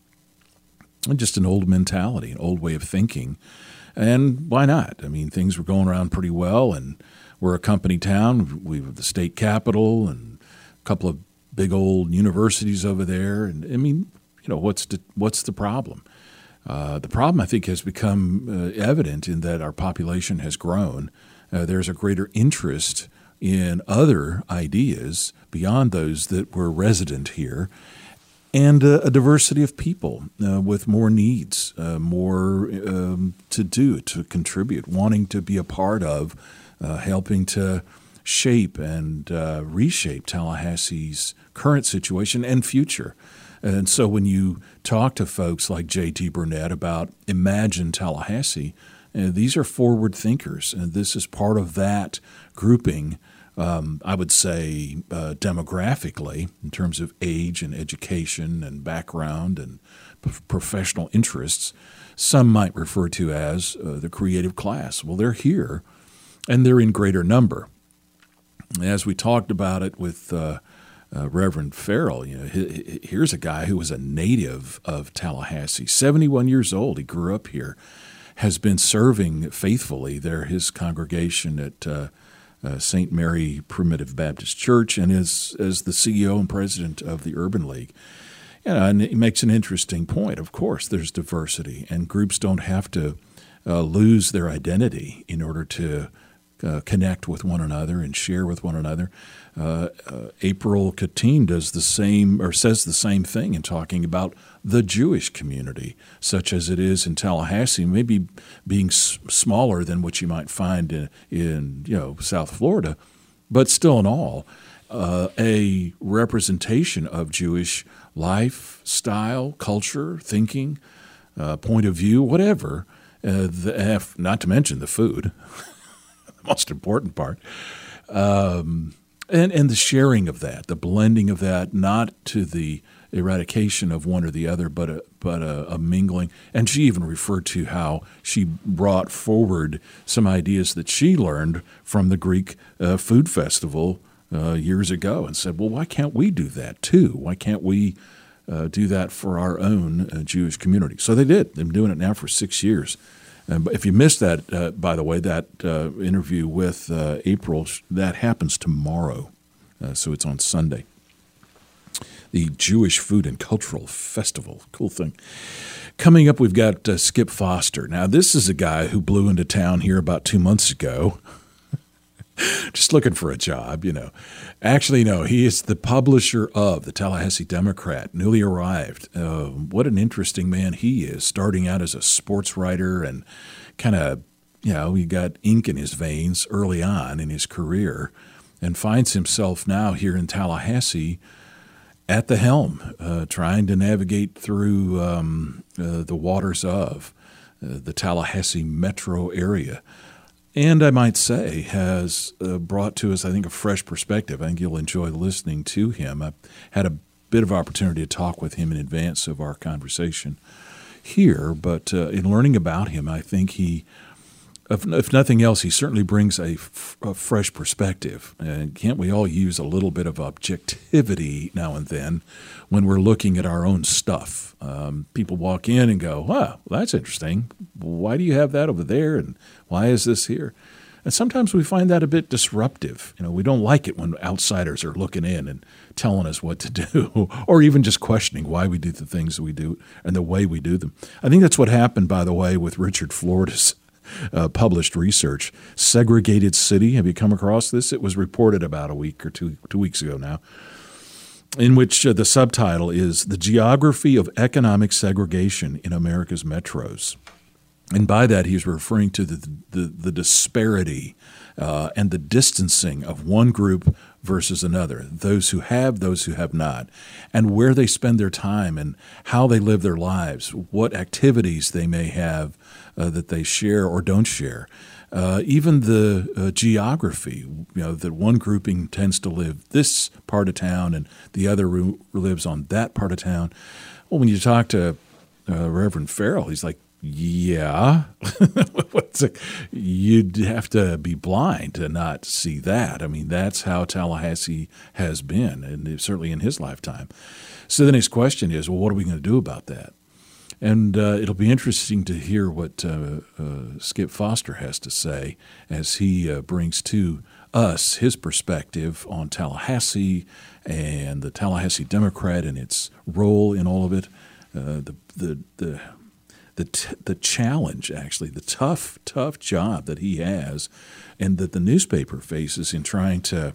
just an old mentality, an old way of thinking. And why not? I mean, things were going around pretty well, and we're a company town. We have the state capital and a couple of big old universities over there. And I mean, you know, what's the, what's the problem? Uh, the problem, I think, has become uh, evident in that our population has grown. Uh, there's a greater interest in other ideas beyond those that were resident here, and uh, a diversity of people uh, with more needs, uh, more um, to do, to contribute, wanting to be a part of, uh, helping to shape and uh, reshape Tallahassee's current situation and future. And so when you talk to folks like J T Burnett about Imagine Tallahassee, uh, these are forward thinkers, and this is part of that grouping. Um, I would say uh, demographically, in terms of age and education and background and p- professional interests, some might refer to as uh, the creative class. Well, they're here, and they're in greater number. As we talked about it with uh, uh, Reverend Farrell, you know, he, he, here's a guy who was a native of Tallahassee, seventy-one years old. He grew up here, has been serving faithfully there, his congregation at uh, uh, Saint Mary Primitive Baptist Church, and is as the C E O and president of the Urban League. You know, and he makes an interesting point. Of course, there's diversity, and groups don't have to uh, lose their identity in order to uh, connect with one another and share with one another. Uh, uh, April Katine does the same, or says the same thing in talking about the Jewish community, such as it is in Tallahassee, maybe being s- smaller than what you might find in, in you know South Florida, but still in all, uh, a representation of Jewish life, style, culture, thinking, uh, point of view, whatever. Uh, the, not to mention the food, the most important part. Um, And and the sharing of that, the blending of that, not to the eradication of one or the other, but a, but a, a mingling. And she even referred to how she brought forward some ideas that she learned from the Greek uh, food festival uh, years ago, and said, well, why can't we do that too? Why can't we uh, do that for our own uh, Jewish community? So they did. They've been doing it now for six years. Uh, if you missed that, uh, by the way, that uh, interview with uh, April, that happens tomorrow. Uh, so it's on Sunday. The Jewish Food and Cultural Festival. Cool thing. Coming up, we've got uh, Skip Foster. Now, this is a guy who blew into town here about two months ago. Just looking for a job, you know. Actually, no, he is the publisher of the Tallahassee Democrat, newly arrived. Uh, what an interesting man he is, starting out as a sports writer and kind of, you know, he got ink in his veins early on in his career and finds himself now here in Tallahassee at the helm, uh, trying to navigate through um, uh, the waters of uh, the Tallahassee metro area. And I might say has uh, brought to us, I think, a fresh perspective. I think you'll enjoy listening to him. I had a bit of opportunity to talk with him in advance of our conversation here, but uh, in learning about him, I think he, if, if nothing else, he certainly brings a, f- a fresh perspective. And can't we all use a little bit of objectivity now and then when we're looking at our own stuff? Um, people walk in and go, wow, well, that's interesting. Why do you have that over there? And why is this here? And sometimes we find that a bit disruptive. You know, we don't like it when outsiders are looking in and telling us what to do, or even just questioning why we do the things that we do and the way we do them. I think that's what happened, by the way, with Richard Florida's uh, published research. Segregated City. Have you come across this? It was reported about a week or two, two weeks ago now, in which uh, the subtitle is The Geography of Economic Segregation in America's Metros. And by that, he's referring to the the, the disparity uh, and the distancing of one group versus another, those who have, those who have not, and where they spend their time and how they live their lives, what activities they may have uh, that they share or don't share. Uh, even the uh, geography, you know, that one grouping tends to live this part of town and the other re- lives on that part of town. Well, when you talk to uh, Reverend Farrell, he's like, yeah, What's it? You'd have to be blind to not see that. I mean, that's how Tallahassee has been, and certainly in his lifetime. So then his question is, well, what are we going to do about that? And uh, it'll be interesting to hear what uh, uh, Skip Foster has to say as he uh, brings to us his perspective on Tallahassee and the Tallahassee Democrat and its role in all of it, uh, the the the the t- the challenge, actually, the tough, tough job that he has and that the newspaper faces in trying to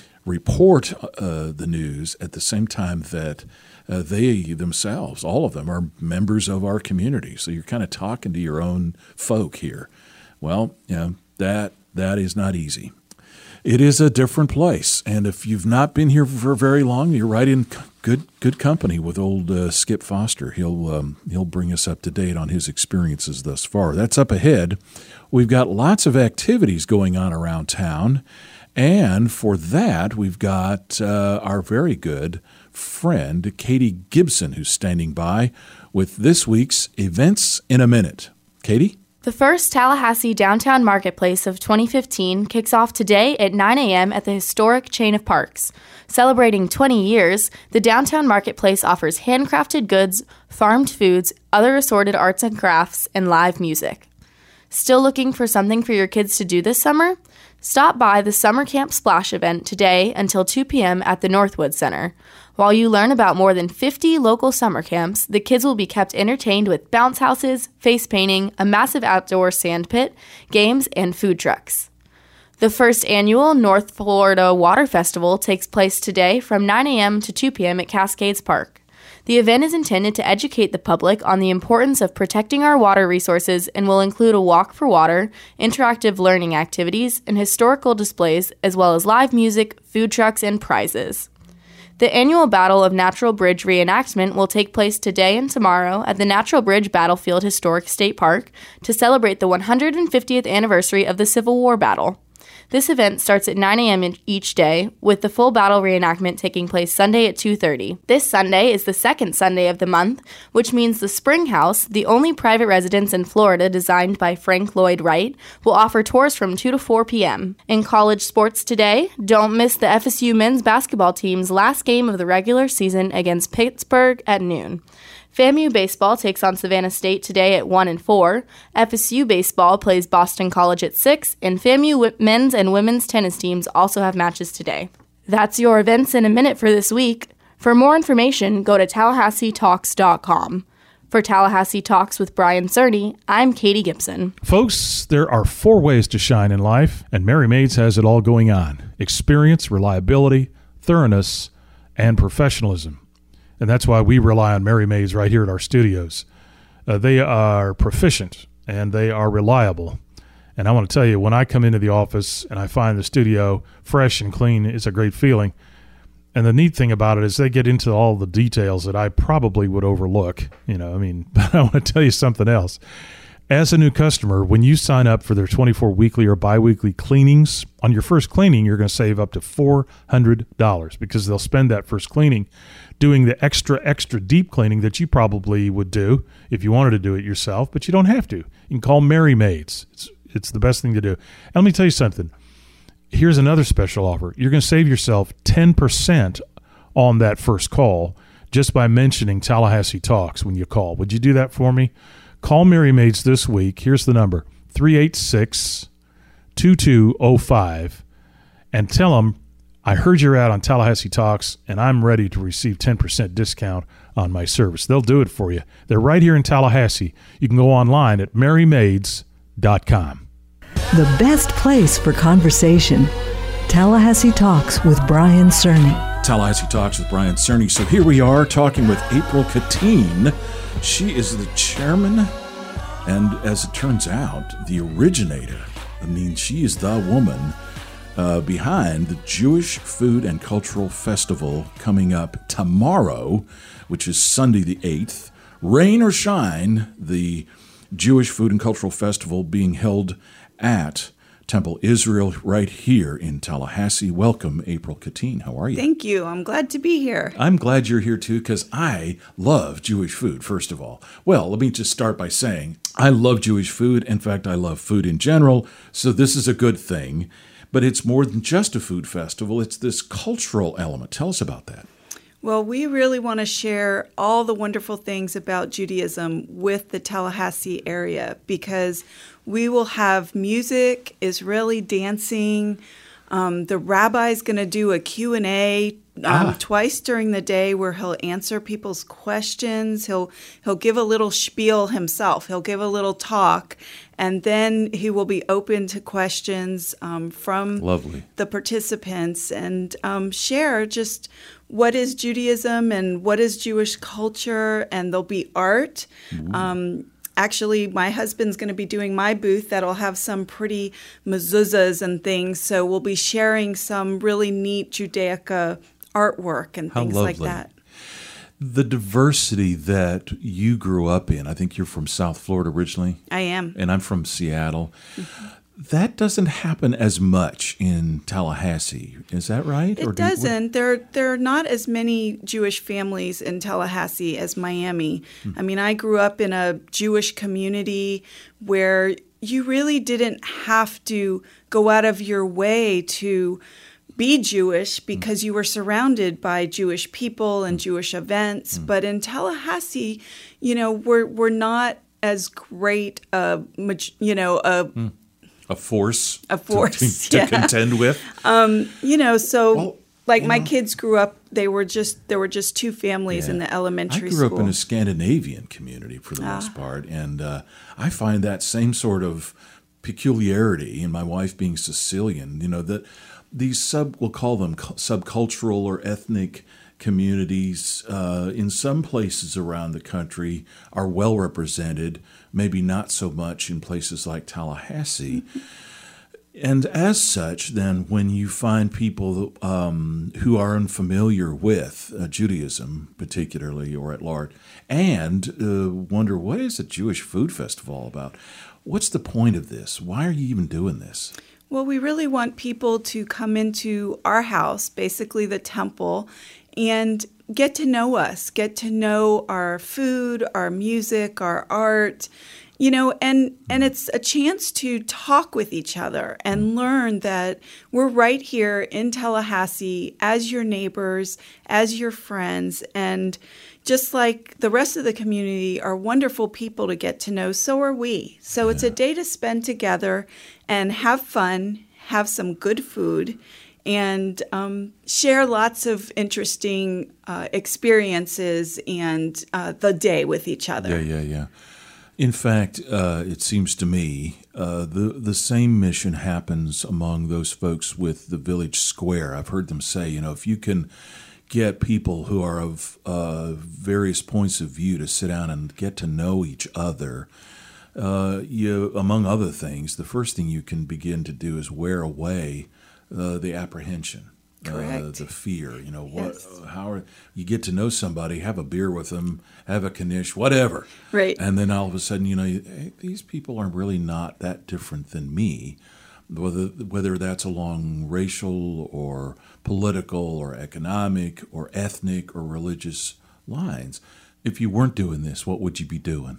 report uh, the news at the same time that uh, they themselves, all of them, are members of our community. So you're kind of talking to your own folk here. Well, you know, that that is not easy. It is a different place, and if you've not been here for very long, you're right in good good company with old uh, Skip Foster. He'll um, he'll bring us up to date on his experiences thus far. That's up ahead. We've got lots of activities going on around town, and for that, we've got uh, our very good friend Katie Gibson, who's standing by with this week's Events in a Minute. Katie? The first Tallahassee Downtown Marketplace of twenty fifteen kicks off today at nine a.m. at the historic Chain of Parks. Celebrating twenty years, the Downtown Marketplace offers handcrafted goods, farmed foods, other assorted arts and crafts, and live music. Still looking for something for your kids to do this summer? Stop by the Summer Camp Splash event today until two p.m. at the Northwood Center. While you learn about more than fifty local summer camps, the kids will be kept entertained with bounce houses, face painting, a massive outdoor sand pit, games, and food trucks. The first annual North Florida Water Festival takes place today from nine a.m. to two p.m. at Cascades Park. The event is intended to educate the public on the importance of protecting our water resources and will include a walk for water, interactive learning activities, and historical displays, as well as live music, food trucks, and prizes. The annual Battle of Natural Bridge reenactment will take place today and tomorrow at the Natural Bridge Battlefield Historic State Park to celebrate the one hundred fiftieth anniversary of the Civil War battle. This event starts at nine a.m. each day, with the full battle reenactment taking place Sunday at two thirty. This Sunday is the second Sunday of the month, which means the Spring House, the only private residence in Florida designed by Frank Lloyd Wright, will offer tours from two to four p.m. In college sports today, don't miss the F S U men's basketball team's last game of the regular season against Pittsburgh at noon. FAMU baseball takes on Savannah State today at one and four. F S U baseball plays Boston College at six, and FAMU men's and women's tennis teams also have matches today. That's your events in a minute for this week. For more information, go to Tallahassee Talks dot com. For Tallahassee Talks with Brian Cerny, I'm Katie Gibson. Folks, there are four ways to shine in life, and Mary Maids has it all going on: experience, reliability, thoroughness, and professionalism. And that's why we rely on Mary Maids right here at our studios. Uh, they are proficient and they are reliable. And I want to tell you, when I come into the office and I find the studio fresh and clean, it's a great feeling. And the neat thing about it is they get into all the details that I probably would overlook. You know, I mean, but I want to tell you something else. As a new customer, when you sign up for their twenty-four weekly or biweekly cleanings, on your first cleaning, you're going to save up to four hundred dollars because they'll spend that first cleaning doing the extra, extra deep cleaning that you probably would do if you wanted to do it yourself, but you don't have to. You can call Mary Maids. It's, it's the best thing to do. And let me tell you something. Here's another special offer. You're going to save yourself ten percent on that first call just by mentioning Tallahassee Talks when you call. Would you do that for me? Call Mary Maids this week. Here's the number, three eight six, two two zero five, and tell them, I heard you're out on Tallahassee Talks, and I'm ready to receive ten percent discount on my service. They'll do it for you. They're right here in Tallahassee. You can go online at Mary Maids dot com. The best place for conversation. Tallahassee Talks with Brian Cerny. Tallahassee Talks with Brian Cerny. So here we are talking with April Katine. She is the chairman and, as it turns out, the originator. I mean, she is the woman uh, behind the Jewish Food and Cultural Festival coming up tomorrow, which is Sunday the eighth. Rain or shine, the Jewish Food and Cultural Festival being held at Temple Israel right here in Tallahassee. Welcome, April Katine. How are you? Thank you. I'm glad to be here. I'm glad you're here, too, because I love Jewish food, first of all. Well, let me just start by saying I love Jewish food. In fact, I love food in general, so this is a good thing. But it's more than just a food festival. It's this cultural element. Tell us about that. Well, we really want to share all the wonderful things about Judaism with the Tallahassee area because we will have music, Israeli dancing. Um, the rabbi's going to do a Q and A um, ah. twice during the day where he'll answer people's questions. He'll he'll give a little spiel himself. He'll give a little talk, and then he will be open to questions um, from Lovely. the participants and um, share just what is Judaism and what is Jewish culture, and there'll be art. Um, actually, my husband's going to be doing my booth that'll have some pretty mezuzahs and things, so we'll be sharing some really neat Judaica artwork and How things lovely. like that. The diversity that you grew up in, I think you're from South Florida originally. I am. And I'm from Seattle. Mm-hmm. That doesn't happen as much in Tallahassee. Is that right? It or do doesn't. You, there, there are not as many Jewish families in Tallahassee as Miami. Hmm. I mean, I grew up in a Jewish community where you really didn't have to go out of your way to be Jewish because hmm. you were surrounded by Jewish people and hmm. Jewish events. Hmm. But in Tallahassee, you know, we're we're not as great, uh, you know, a... Hmm. a force, a force to, to, yeah. to contend with. Um, you know, so well, like you my know, kids grew up. They were just there were just two families yeah. in the elementary I grew school. up in a Scandinavian community for the ah. most part, and uh, I find that same sort of peculiarity. And my wife being Sicilian, you know, that these sub we'll call them subcultural or ethnic communities uh, in some places around the country are well represented, maybe not so much in places like Tallahassee. Mm-hmm. And as such, then, when you find people um, who are unfamiliar with uh, Judaism, particularly or at large, and uh, wonder, what is a Jewish food festival all about? What's the point of this? Why are you even doing this? Well, we really want people to come into our house, basically the temple, and get to know us, get to know our food, our music, our art, you know, and, and it's a chance to talk with each other and learn that we're right here in Tallahassee as your neighbors, as your friends, and just like the rest of the community are wonderful people to get to know, so are we. So yeah. It's a day to spend together and have fun, have some good food, and um, share lots of interesting uh, experiences and uh, the day with each other. Yeah, yeah, yeah. In fact, uh, it seems to me uh, the the same mission happens among those folks with the village square. I've heard them say, you know, if you can get people who are of uh, various points of view to sit down and get to know each other, uh, you, among other things, the first thing you can begin to do is wear away Uh, the apprehension, Correct. Uh, the fear. You know, what? Yes. How are, you get to know somebody, have a beer with them, have a knish, whatever, right? And then all of a sudden, you know, hey, these people are really not that different than me, whether whether that's along racial or political or economic or ethnic or religious lines. If you weren't doing this, what would you be doing?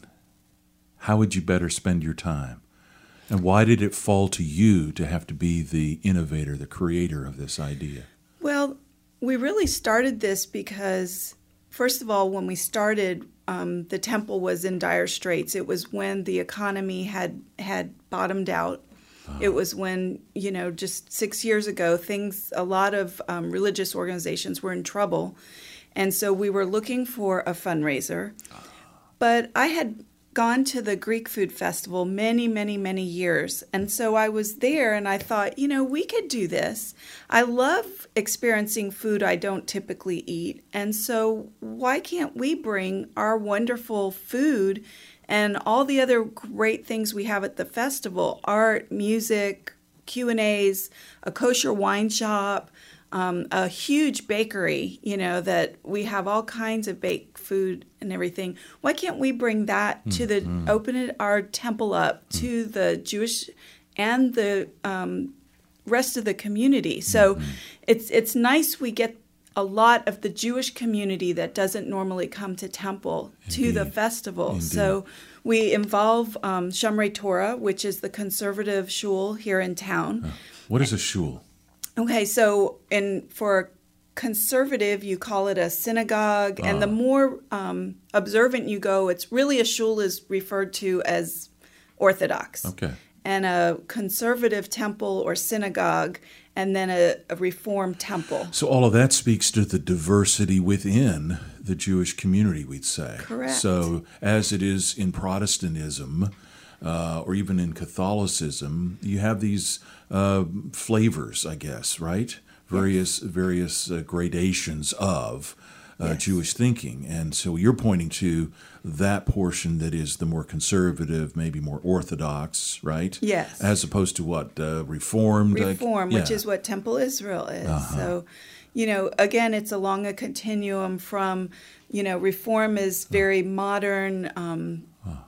How would you better spend your time? And why did it fall to you to have to be the innovator, the creator of this idea? Well, we really started this because, first of all, when we started, um, the temple was in dire straits. It was when the economy had had bottomed out. Oh. It was when, you know, just six years ago, things, a lot of um, religious organizations were in trouble. And so we were looking for a fundraiser. Oh. But I had gone to the Greek Food Festival many, many, many years. And so I was there and I thought, you know, we could do this. I love experiencing food I don't typically eat. And so why can't we bring our wonderful food and all the other great things we have at the festival, art, music, Q and A's, a kosher wine shop, Um, a huge bakery, you know, that we have all kinds of baked food and everything. Why can't we bring that mm, to the, mm. open it, our temple up mm. to the Jewish and the um, rest of the community? So mm-hmm. it's it's nice we get a lot of the Jewish community that doesn't normally come to temple Indeed. to the festival. Indeed. So we involve um, Shomrei Torah, which is the conservative shul here in town. Uh, what is a shul? Okay, so in for conservative, you call it a synagogue, uh. and the more um, observant you go, it's really a shul is referred to as Orthodox. Okay. And a conservative temple or synagogue, and then a, a Reformed temple. So all of that speaks to the diversity within the Jewish community, we'd say. Correct. So as it is in Protestantism, Uh, or even in Catholicism, you have these uh, flavors, I guess, right? Various yes. various uh, gradations of uh, yes. Jewish thinking. And so you're pointing to that portion that is the more conservative, maybe more orthodox, right? Yes. As opposed to what? Uh, Reformed? Reform, like, which yeah. is what Temple Israel is. Uh-huh. So, you know, again, it's along a continuum from, you know, Reform is very uh. modern, um,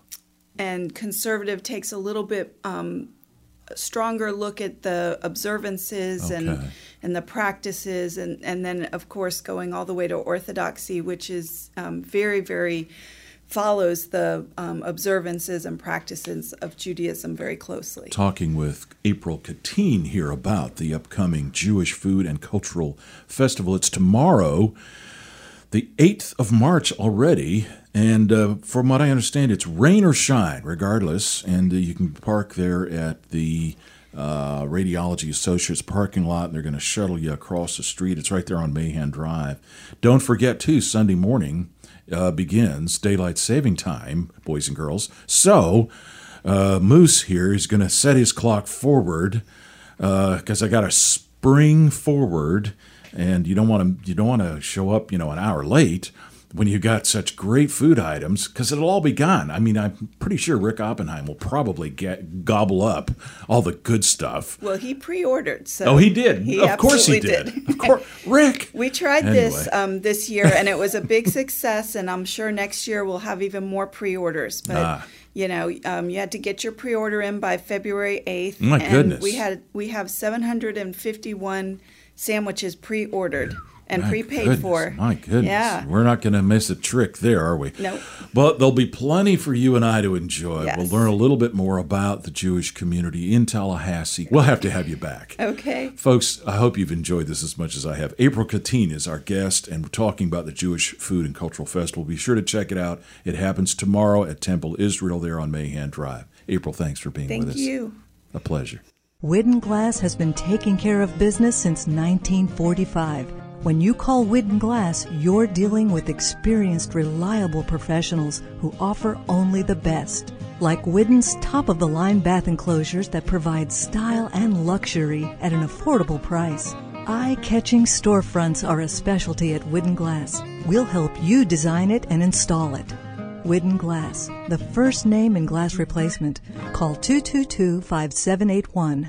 and conservative takes a little bit um, stronger look at the observances okay. and and the practices, and, and then, of course, going all the way to Orthodoxy, which is um, very, very follows the um, observances and practices of Judaism very closely. Talking with April Katine here about the upcoming Jewish Food and Cultural Festival. It's tomorrow. the eighth of March already, and uh, from what I understand, it's rain or shine, regardless, and uh, you can park there at the uh, Radiology Associates parking lot, and they're going to shuttle you across the street. It's right there on Mahan Drive. Don't forget, too, Sunday morning uh, begins Daylight Saving Time, boys and girls. So uh, Moose here is going to set his clock forward because uh, I got to spring forward, and you don't want to you don't want to show up, you know, an hour late when you got such great food items, because it'll all be gone. I mean, I'm pretty sure Rick Oppenheim will probably get, gobble up all the good stuff. Well, he pre-ordered. So oh, he did. He of course he did. did. Of course, Rick. We tried anyway. this um, this year, and it was a big success. And I'm sure next year we'll have even more pre-orders. But ah. you know, um, you had to get your pre-order in by February eighth. My and goodness. We had we have seven hundred fifty-one sandwiches pre-ordered. And My prepaid goodness, for. My goodness. Yeah. We're not going to miss a trick there, are we? Nope. But there'll be plenty for you and I to enjoy. Yes. We'll learn a little bit more about the Jewish community in Tallahassee. We'll have to have you back. Okay. Folks, I hope you've enjoyed this as much as I have. April Katine is our guest, and we're talking about the Jewish Food and Cultural Festival. Be sure to check it out. It happens tomorrow at Temple Israel there on Mahan Drive. April, thanks for being Thank with us. Thank you. A pleasure. Widden Glass has been taking care of business since nineteen forty-five. When you call Widden Glass, you're dealing with experienced, reliable professionals who offer only the best. Like Widden's top-of-the-line bath enclosures that provide style and luxury at an affordable price. Eye-catching storefronts are a specialty at Widden Glass. We'll help you design it and install it. Widden Glass, the first name in glass replacement. Call two two two, five seven eight one.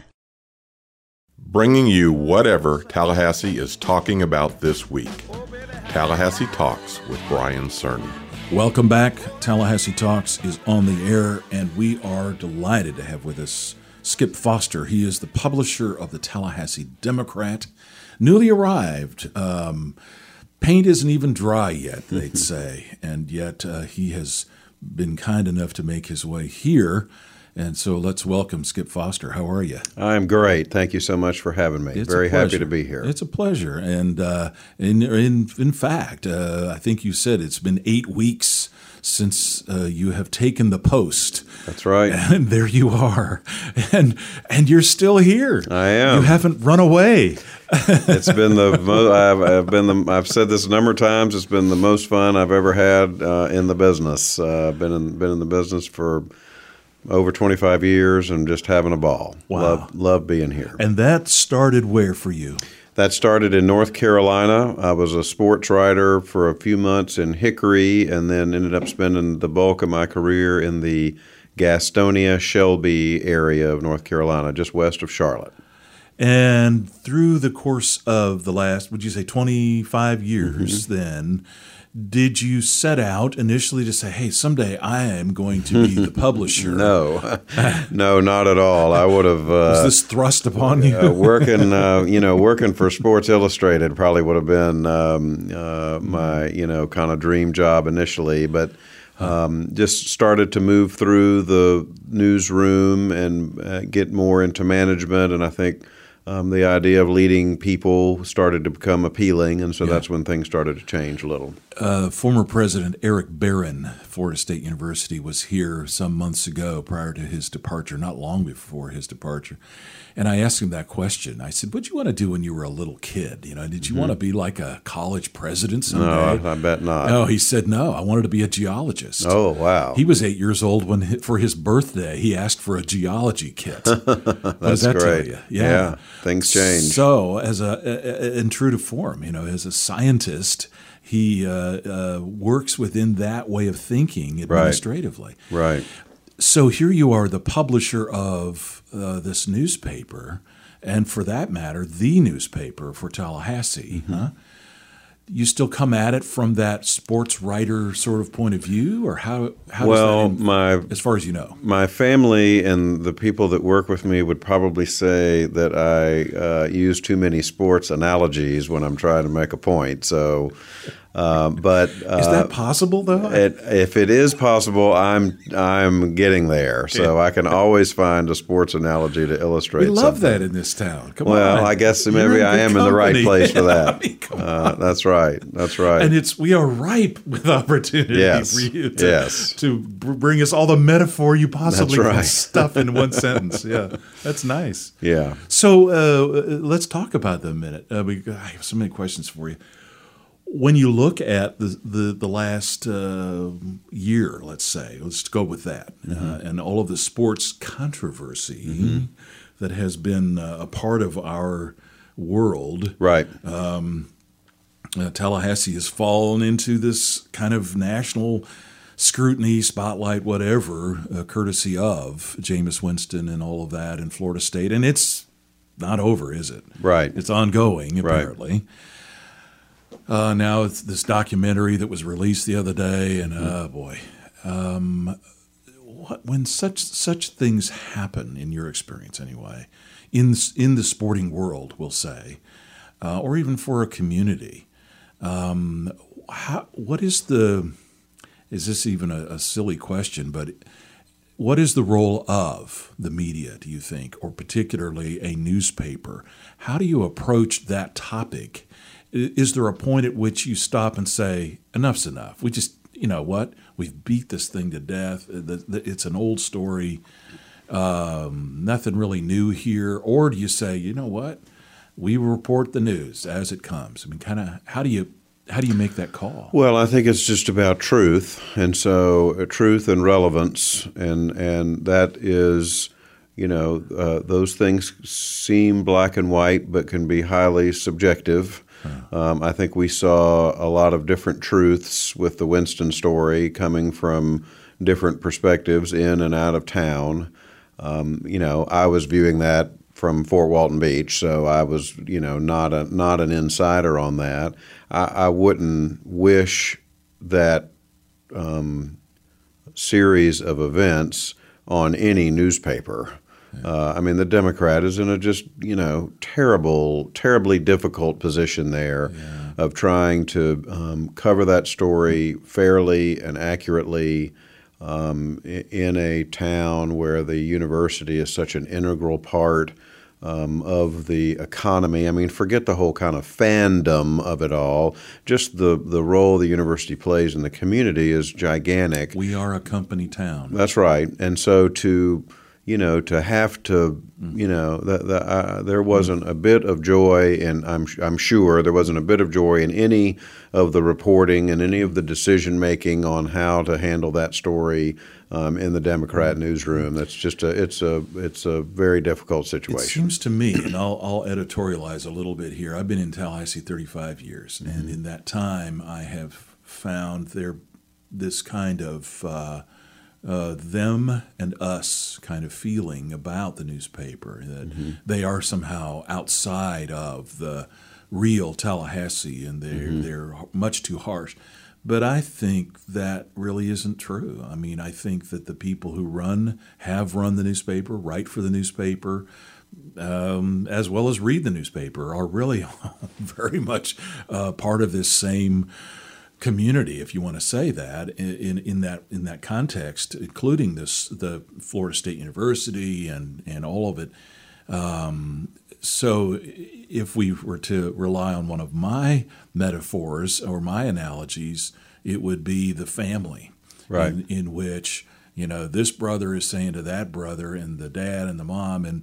Bringing you whatever Tallahassee is talking about this week. Tallahassee Talks with Brian Cerny. Welcome back. Tallahassee Talks is on the air, and we are delighted to have with us Skip Foster. He is the publisher of the Tallahassee Democrat, newly arrived. Um, paint isn't even dry yet, they'd say, and yet uh, he has been kind enough to make his way here. And so let's welcome Skip Foster. How are you? I'm great. Thank you so much for having me. It's Very happy to be here. It's a pleasure. And uh, in, in in fact, uh, I think you said it's been eight weeks since uh, you have taken the post. That's right. And there you are. And and you're still here. I am. You haven't run away. It's been the mo- I've, I've been the I've said this a number of times. It's been the most fun I've ever had uh, in the business. Uh, I've been in been in the business for over twenty-five years and just having a ball. Wow. Love, love being here. And that started where for you? That started in North Carolina. I was a sports writer for a few months in Hickory and then ended up spending the bulk of my career in the Gastonia, Shelby area of North Carolina, just west of Charlotte. And through the course of the last, would you say twenty-five years mm-hmm. then, did you set out initially to say, hey, someday I am going to be the publisher? No, no, not at all. I would have. Uh, Was this thrust upon you? uh, working, uh, you know, working for Sports Illustrated probably would have been um, uh, my, you know, kind of dream job initially, but um, just started to move through the newsroom and uh, get more into management, and I think. Um, the idea of leading people started to become appealing, and so yeah. that's when things started to change a little. Uh, former President Eric Barron, Florida State University, was here some months ago prior to his departure, not long before his departure. And I asked him that question. I said, what'd you want to do when you were a little kid? You know, did you mm-hmm. want to be like a college president someday? No, I bet not. No, he said, no, I wanted to be a geologist. Oh, wow. He was eight years old when, for his birthday, he asked for a geology kit. That's what does that great. Tell you? Yeah. yeah, things change. So, as a, in true to form, you know, as a scientist, he uh, uh, works within that way of thinking administratively. Right. right. So here you are, the publisher of uh, this newspaper, and for that matter, the newspaper for Tallahassee. Mm-hmm. Huh? You still come at it from that sports writer sort of point of view, or how? how well, does that my as far as you know, my family and the people that work with me would probably say that I uh, use too many sports analogies when I'm trying to make a point. So. Uh, but uh, is that possible though? It, if it is possible, I'm I'm getting there. So I can always find a sports analogy to illustrate. We love something. that in this town. Come well, on. I guess You're maybe in I good am in the right company. place for that. I mean, come uh, that's right. That's right. And it's we are ripe with opportunity Yes. for you to, Yes. to br- bring us all the metaphor you possibly That's can right. stuff in one sentence. Yeah, that's nice. Yeah. So uh, let's talk about that a minute. Uh, we, I have so many questions for you. When you look at the the, the last uh, year, let's say, let's go with that, Mm-hmm. uh, and all of the sports controversy Mm-hmm. that has been uh, a part of our world, right? Um, uh, Tallahassee has fallen into this kind of national scrutiny, spotlight, whatever, uh, courtesy of Jameis Winston and all of that in Florida State, and it's not over, is it? Right. It's ongoing, Right. apparently. Uh, now it's this documentary that was released the other day, and oh boy, um, what when such such things happen in your experience anyway, in in the sporting world, we'll say, uh, or even for a community, um, how, what is the is this even a, a silly question, but what is the role of the media, do you think, or particularly a newspaper? How do you approach that topic? Is there a point at which you stop and say, enough's enough? We just, you know what? We've beat this thing to death. It's an old story. Um, nothing really new here. Or do you say, you know what? We report the news as it comes. I mean, kind of, how do you how do you make that call? Well, I think it's just about truth, and so uh, truth and relevance, and and that is, you know, uh, those things seem black and white, but can be highly subjective. Um, I think we saw a lot of different truths with the Winston story coming from different perspectives in and out of town. Um, you know, I was viewing that from Fort Walton Beach, so I was, you know, not a not an insider on that. I, I wouldn't wish that um, series of events on any newspaper. Uh, I mean, the Democrat is in a just, you know, terrible, terribly difficult position there yeah. of trying to um, cover that story fairly and accurately um, in a town where the university is such an integral part um, of the economy. I mean, forget the whole kind of fandom of it all. Just the, the role the university plays in the community is gigantic. We are a company town. That's right. And so to... You know, to have to, you know, the, the, uh, there wasn't a bit of joy, and I'm I'm sure there wasn't a bit of joy in any of the reporting and any of the decision making on how to handle that story um, in the Democrat newsroom. That's just a it's a it's a very difficult situation. It seems to me, and I'll, I'll editorialize a little bit here. I've been in Tallahassee thirty-five years, mm-hmm. and in that time, I have found there this kind of uh, Uh, them and us kind of feeling about the newspaper, that mm-hmm. they are somehow outside of the real Tallahassee and they're, mm-hmm. they're much too harsh. But I think that really isn't true. I mean, I think that the people who run, have run the newspaper, write for the newspaper, um, as well as read the newspaper, are really very much uh, part of this same community, if you want to say that, in in that in that context, including this the Florida State University and and all of it. Um, so, if we were to rely on one of my metaphors or my analogies, it would be the family, right? In, in which, you know, this brother is saying to that brother, and the dad and the mom, and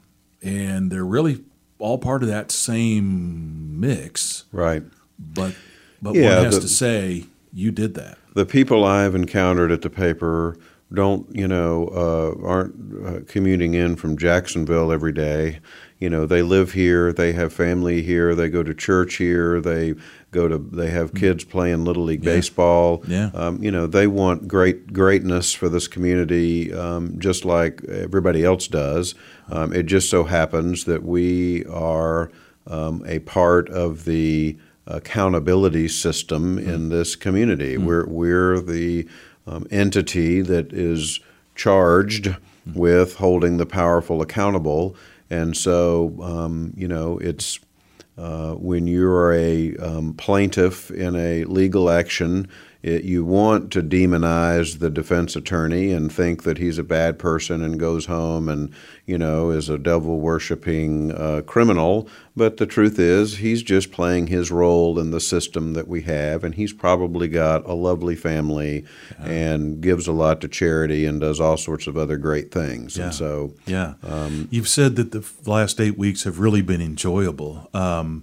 and they're really all part of that same mix, right? But But yeah, one has the, to say, you did that. The people I've encountered at the paper don't, you know, uh, aren't uh, commuting in from Jacksonville every day. You know, they live here, they have family here, they go to church here, they go to, they have kids playing Little League yeah. baseball. Yeah. Um, you know, they want great greatness for this community, um, just like everybody else does. Um, it just so happens that we are um, a part of the accountability system mm. in this community. Mm. We're we're the um, entity that is charged mm. with holding the powerful accountable, and so um, you know it's uh, when you're a um, plaintiff in a legal action, it, you want to demonize the defense attorney and think that he's a bad person and goes home and, you know, is a devil-worshipping uh, criminal. But the truth is he's just playing his role in the system that we have, and he's probably got a lovely family yeah. and gives a lot to charity and does all sorts of other great things. Yeah. And so, yeah. Um, You've said that the last eight weeks have really been enjoyable. Um,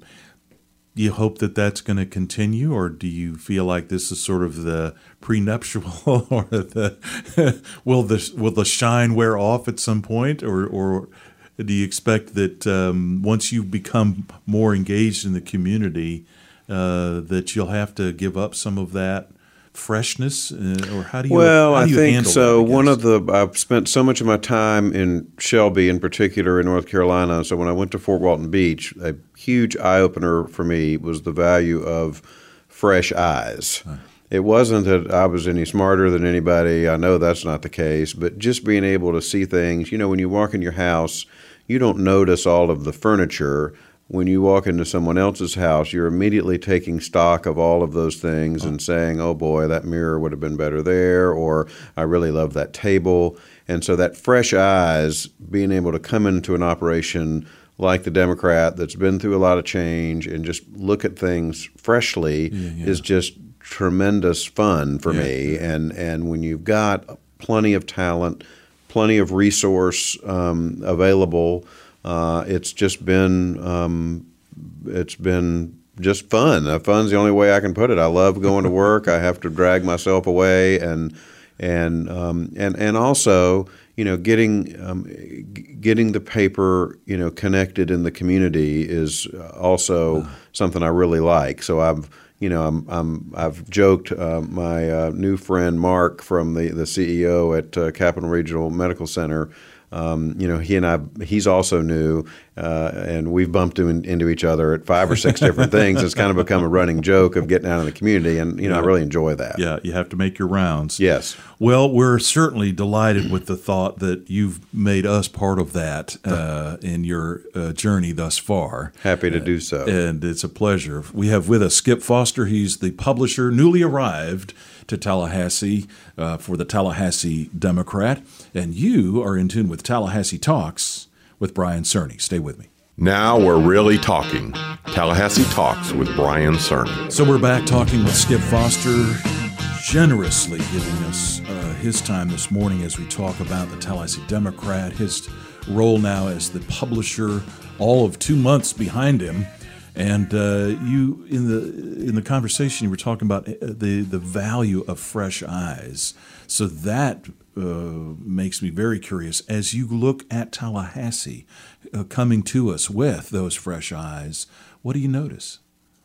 Do you hope that that's going to continue, or do you feel like this is sort of the prenuptial, or the will the will the shine wear off at some point, or or do you expect that um, once you become more engaged in the community, uh, that you'll have to give up some of that freshness, uh, or how do you? Well, how do you I think handle so. that, I One of the I've spent so much of my time in Shelby, in particular, in North Carolina. So when I went to Fort Walton Beach, a huge eye opener for me was the value of fresh eyes. Huh. It wasn't that I was any smarter than anybody. I know that's not the case, but just being able to see things. You know, when you walk in your house, you don't notice all of the furniture. When you walk into someone else's house, you're immediately taking stock of all of those things oh. and saying, oh boy, that mirror would have been better there, or I really love that table. And so that fresh eyes, being able to come into an operation like the Democrat that's been through a lot of change and just look at things freshly yeah, yeah. is just tremendous fun for yeah, me. Yeah. And, and when you've got plenty of talent, plenty of resource um, available, Uh, it's just been um, it's been just fun. Uh, fun's the only way I can put it. I love going to work. I have to drag myself away, and and um, and and also, you know, getting um, g- getting the paper, you know, connected in the community is also something I really like. So I've you know I'm, I'm I've joked uh, my uh, new friend Mark from the the C E O at uh, Capital Regional Medical Center. Um, you know, he and I, he's also new, uh, and we've bumped in, into each other at five or six different things. It's kind of become a running joke of getting out in the community, and, you know, yeah. I really enjoy that. Yeah, you have to make your rounds. Yes. Well, we're certainly delighted with the thought that you've made us part of that uh, in your uh, journey thus far. Happy to do so. Uh, and it's a pleasure. We have with us Skip Foster. He's the publisher, newly arrived to Tallahassee uh, for the Tallahassee Democrat. And you are in tune with Tallahassee Talks with Brian Cerny. Stay with me. Now we're really talking. Tallahassee Talks with Brian Cerny. So we're back talking with Skip Foster, generously giving us uh, his time this morning as we talk about the Tallahassee Democrat, his role now as the publisher, all of two months behind him. And uh, you, in the in the conversation, you were talking about the, the value of fresh eyes. So that uh, makes me very curious. As you look at Tallahassee uh, coming to us with those fresh eyes, what do you notice?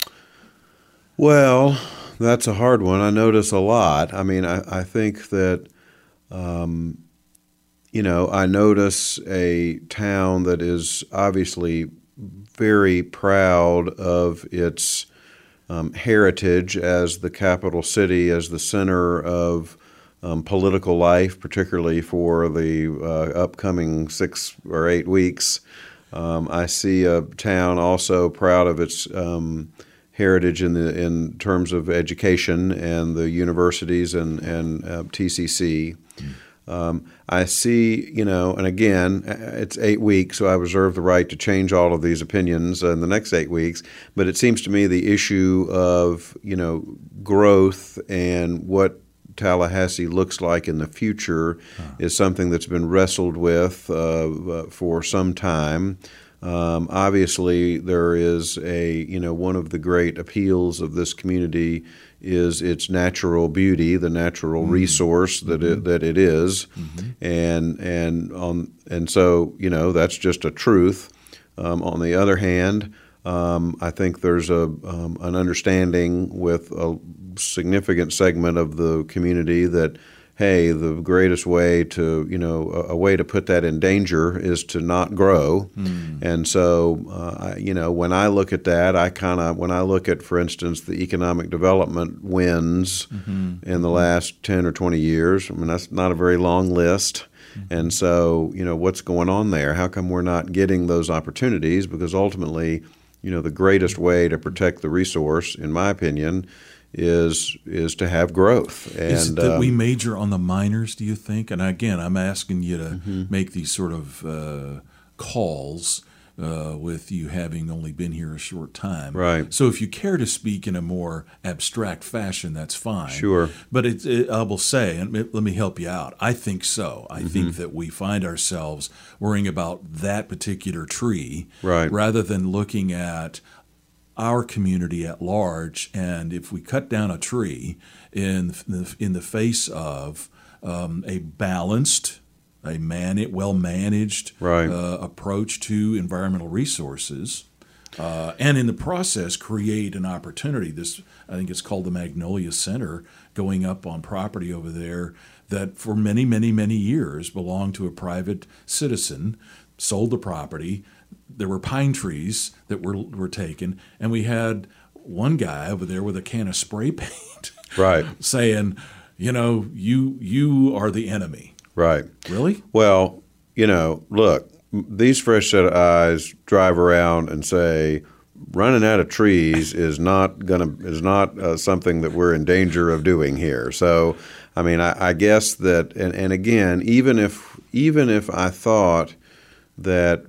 Well, that's a hard one. I notice a lot. I mean, I, I think that, um, you know, I notice a town that is obviously very proud of its um, heritage as the capital city, as the center of um, political life, particularly for the uh, upcoming six or eight weeks. Um, I see a town also proud of its um, heritage in the in terms of education and the universities and and uh, T C C. Mm. Um, I see, you know, and again, it's eight weeks, so I reserve the right to change all of these opinions in the next eight weeks. But it seems to me the issue of, you know, growth and what Tallahassee looks like in the future huh. is something that's been wrestled with uh, for some time. Um, obviously, there is a, you know, one of the great appeals of this community is its natural beauty, the natural mm-hmm. resource that mm-hmm. it, that it is, mm-hmm. and and on and so you know that's just a truth. Um, on the other hand, um, I think there's a um, an understanding with a significant segment of the community that, hey, the greatest way to, you know, a, a way to put that in danger is to not grow. Mm. And so, uh, you know, when I look at that, I kind of, when I look at, for instance, the economic development wins mm-hmm. in the last ten or twenty years, I mean, that's not a very long list. Mm-hmm. And so, you know, what's going on there? How come we're not getting those opportunities? Because ultimately, you know, the greatest way to protect the resource, in my opinion, is is to have growth. And is it that um, we major on the minors, do you think? And again, I'm asking you to mm-hmm. make these sort of uh, calls uh, with you having only been here a short time. Right. So if you care to speak in a more abstract fashion, that's fine. Sure. But it, it, I will say, and let me help you out, I think so. I Mm-hmm. think that we find ourselves worrying about that particular tree Right. rather than looking at our community at large, and if we cut down a tree in the, in the face of um, a balanced, a man, well-managed Right. uh, approach to environmental resources, uh, and in the process create an opportunity. This, I think it's called the Magnolia Center, going up on property over there that for many, many, many years belonged to a private citizen, sold the property. There were pine trees that were were taken, and we had one guy over there with a can of spray paint, right, saying, "You know, you you are the enemy." Right. Really? Well, you know, look, these fresh set of eyes drive around and say, running out of trees is not gonna is not uh, something that we're in danger of doing here. So, I mean, I, I guess that, and, and again, even if even if I thought that,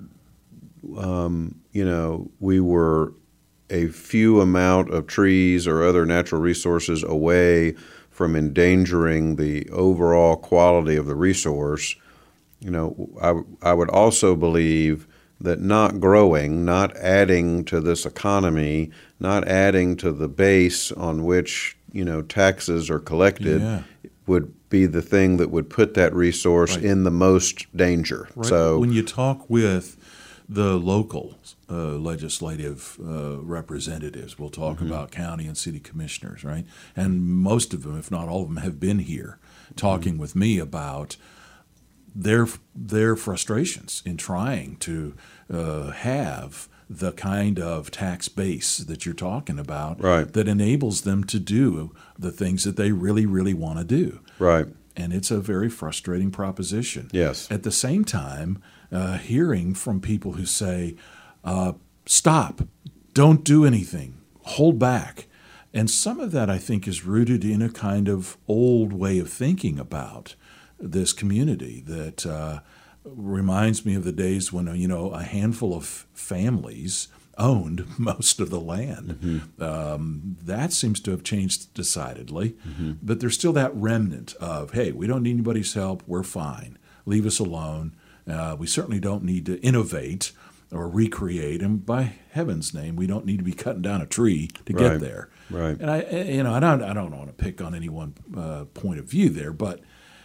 um, you know, we were a few amount of trees or other natural resources away from endangering the overall quality of the resource, you know, I, I would also believe that not growing, not adding to this economy, not adding to the base on which, you know, taxes are collected Yeah. would be the thing that would put that resource Right. in the most danger. Right. So when you talk with the local uh, legislative uh, representatives, we'll talk Mhm. about county and city commissioners, right? And most of them, if not all of them, have been here talking with me about their their frustrations in trying to uh, have the kind of tax base that you're talking about Right. that enables them to do the things that they really, really want to do. Right. And it's a very frustrating proposition. Yes. At the same time, uh, hearing from people who say, uh, stop, don't do anything, hold back. And some of that, I think, is rooted in a kind of old way of thinking about this community that uh, reminds me of the days when, you know, a handful of families owned most of the land. Mm-hmm. Um, that seems to have changed decidedly. Mm-hmm. But there's still that remnant of, hey, we don't need anybody's help. We're fine. Leave us alone. Uh, we certainly don't need to innovate or recreate. And by heaven's name, we don't need to be cutting down a tree to Right. get there. Right. And I, you know, I don't, I don't want to pick on any one uh, point of view there, but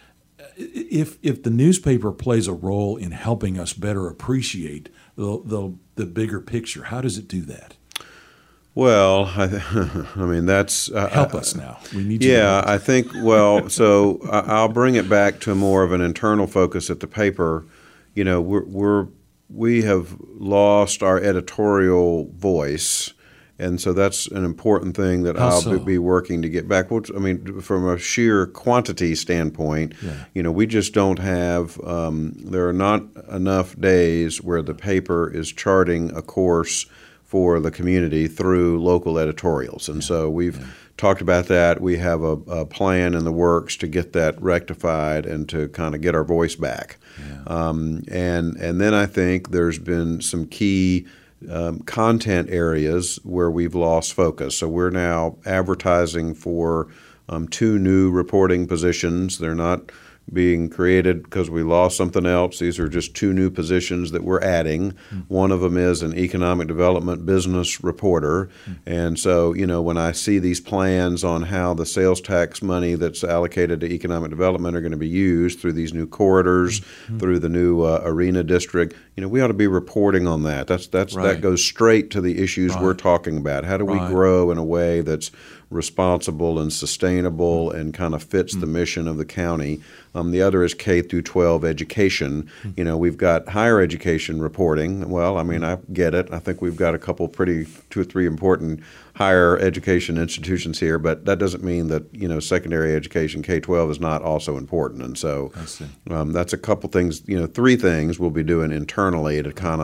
if if the newspaper plays a role in helping us better appreciate the the, the bigger picture, how does it do that? Well, I, th- I mean, that's uh, Help I- us now. We need you to Yeah, help us. I think. Well, so I- I'll bring it back to more of an internal focus at the paper. You know, we're, we're we have lost our editorial voice, and so that's an important thing that How I'll so? be working to get back. Which, I mean, from a sheer quantity standpoint, Yeah. you know, we just don't have. Um, there are not enough days where the paper is charting a course for the community through local editorials. And so we've talked about that. We have a, a plan in the works to get that rectified and to kind of get our voice back. Um, and and then I think there's been some key um, content areas where we've lost focus. So we're now advertising for um, two new reporting positions. They're not being created because we lost something else. These are just two new positions that we're adding. Mm-hmm. One of them is an economic development business reporter. Mm-hmm. And so, you know, when I see these plans on how the sales tax money that's allocated to economic development are going to be used through these new corridors, Mm-hmm. through the new uh, arena district, you know, we ought to be reporting on that. That's that's Right. that goes straight to the issues Right. we're talking about. How do we Right. grow in a way that's responsible and sustainable and kind of fits the mission of the county? Um, the other is K through twelve education. You know, we've got higher education reporting. Well, I mean, I get it. I think we've got a couple pretty, two or three important higher education institutions here, but that doesn't mean that, you know, secondary education, K twelve, is not also important. And so I see. um, that's a couple things, you know, three things we'll be doing internally to kind of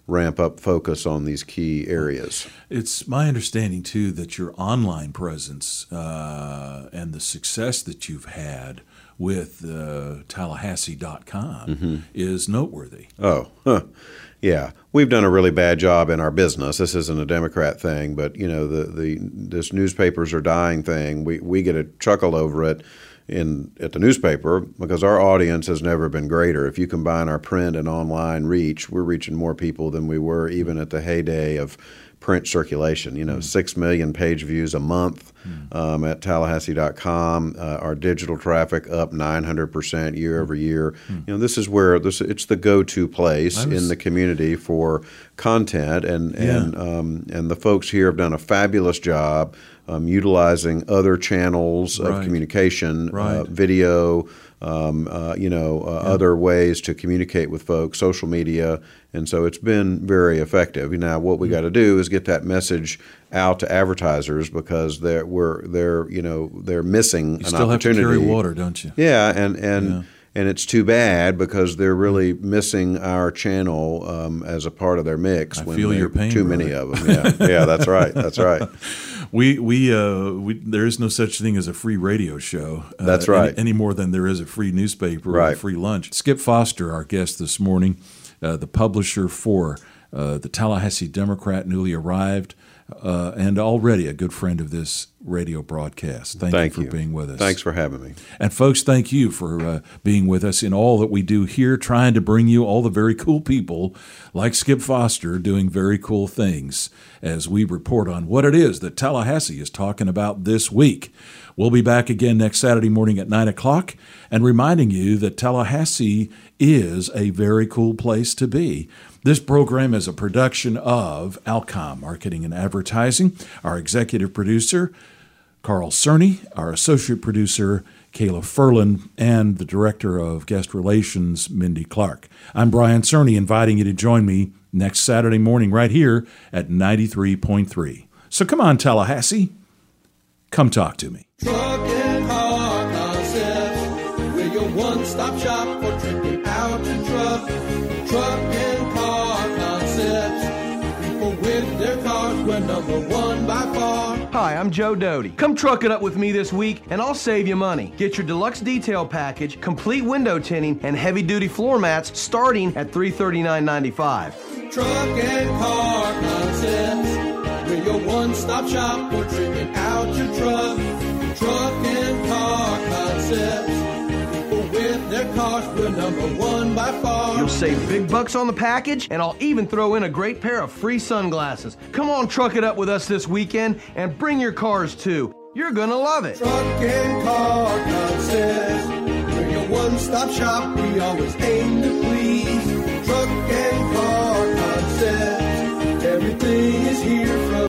ramp up focus on these key areas. It's my understanding, too, that your online presence uh, and the success that you've had with uh, Tallahassee dot com Mm-hmm. is noteworthy. Oh, huh. Yeah. We've done a really bad job in our business. This isn't a Democrat thing, but, you know, the, the this newspapers are dying thing, we, we get a chuckle over it in at the newspaper because our audience has never been greater. If you combine our print and online reach, we're reaching more people than we were even at the heyday of print circulation. You know, mm. six million page views a month mm. um, at Tallahassee dot com. Uh, our digital traffic up nine hundred percent year over year. Mm. You know, this is where this it's the go-to place was, in the community for content, and yeah. and um, and the folks here have done a fabulous job um, utilizing other channels right. of communication, right. uh, video. Um, uh, you know, uh, yeah. other ways to communicate with folks, social media, and so it's been very effective. Now, what we mm-hmm. got to do is get that message out to advertisers because they're we're they're you know they're missing you an still opportunity. Have to carry water, don't you? Yeah, and and. Yeah. And it's too bad because they're really missing our channel um, as a part of their mix. I when feel your pain. Too brother. many of them. Yeah, yeah, that's right. That's right. We we uh we, there is no such thing as a free radio show. Uh, that's right. Any, any more than there is a free newspaper right. or a free lunch. Skip Foster, our guest this morning, uh, the publisher for uh, the Tallahassee Democrat, newly arrived. Uh, and already a good friend of this radio broadcast. Thank, thank you for you. being with us. Thanks for having me. And folks, thank you for uh, being with us in all that we do here, trying to bring you all the very cool people like Skip Foster doing very cool things as we report on what it is that Tallahassee is talking about this week. We'll be back again next Saturday morning at nine o'clock and reminding you that Tallahassee is a very cool place to be. This program is a production of Alcom Marketing and Advertising. Our executive producer, Carl Cerny, our associate producer, Kayla Furlan, and the director of guest relations, Mindy Clark. I'm Brian Cerny, inviting you to join me next Saturday morning right here at ninety-three point three. So come on, Tallahassee. Come talk to me. Truck and Car Concepts, we're your one-stop shop for tripping out your truck. Truck and Car Concepts, people with their cars, we're number one by far. Hi, I'm Joe Doty. Come truck it up with me this week, and I'll save you money. Get your deluxe detail package, complete window tinting, and heavy-duty floor mats starting at three hundred thirty-nine dollars and ninety-five cents. Truck and Car Concepts, we're your one-stop shop for tripping out your truck. Truck and Car Concepts, people with their cars, we're number one by far. You'll save big bucks on the package, and I'll even throw in a great pair of free sunglasses. Come on, truck it up with us this weekend, and bring your cars too. You're gonna love it. Truck and Car Concepts, we're your one-stop shop, we always aim to please. Truck and Car Concepts.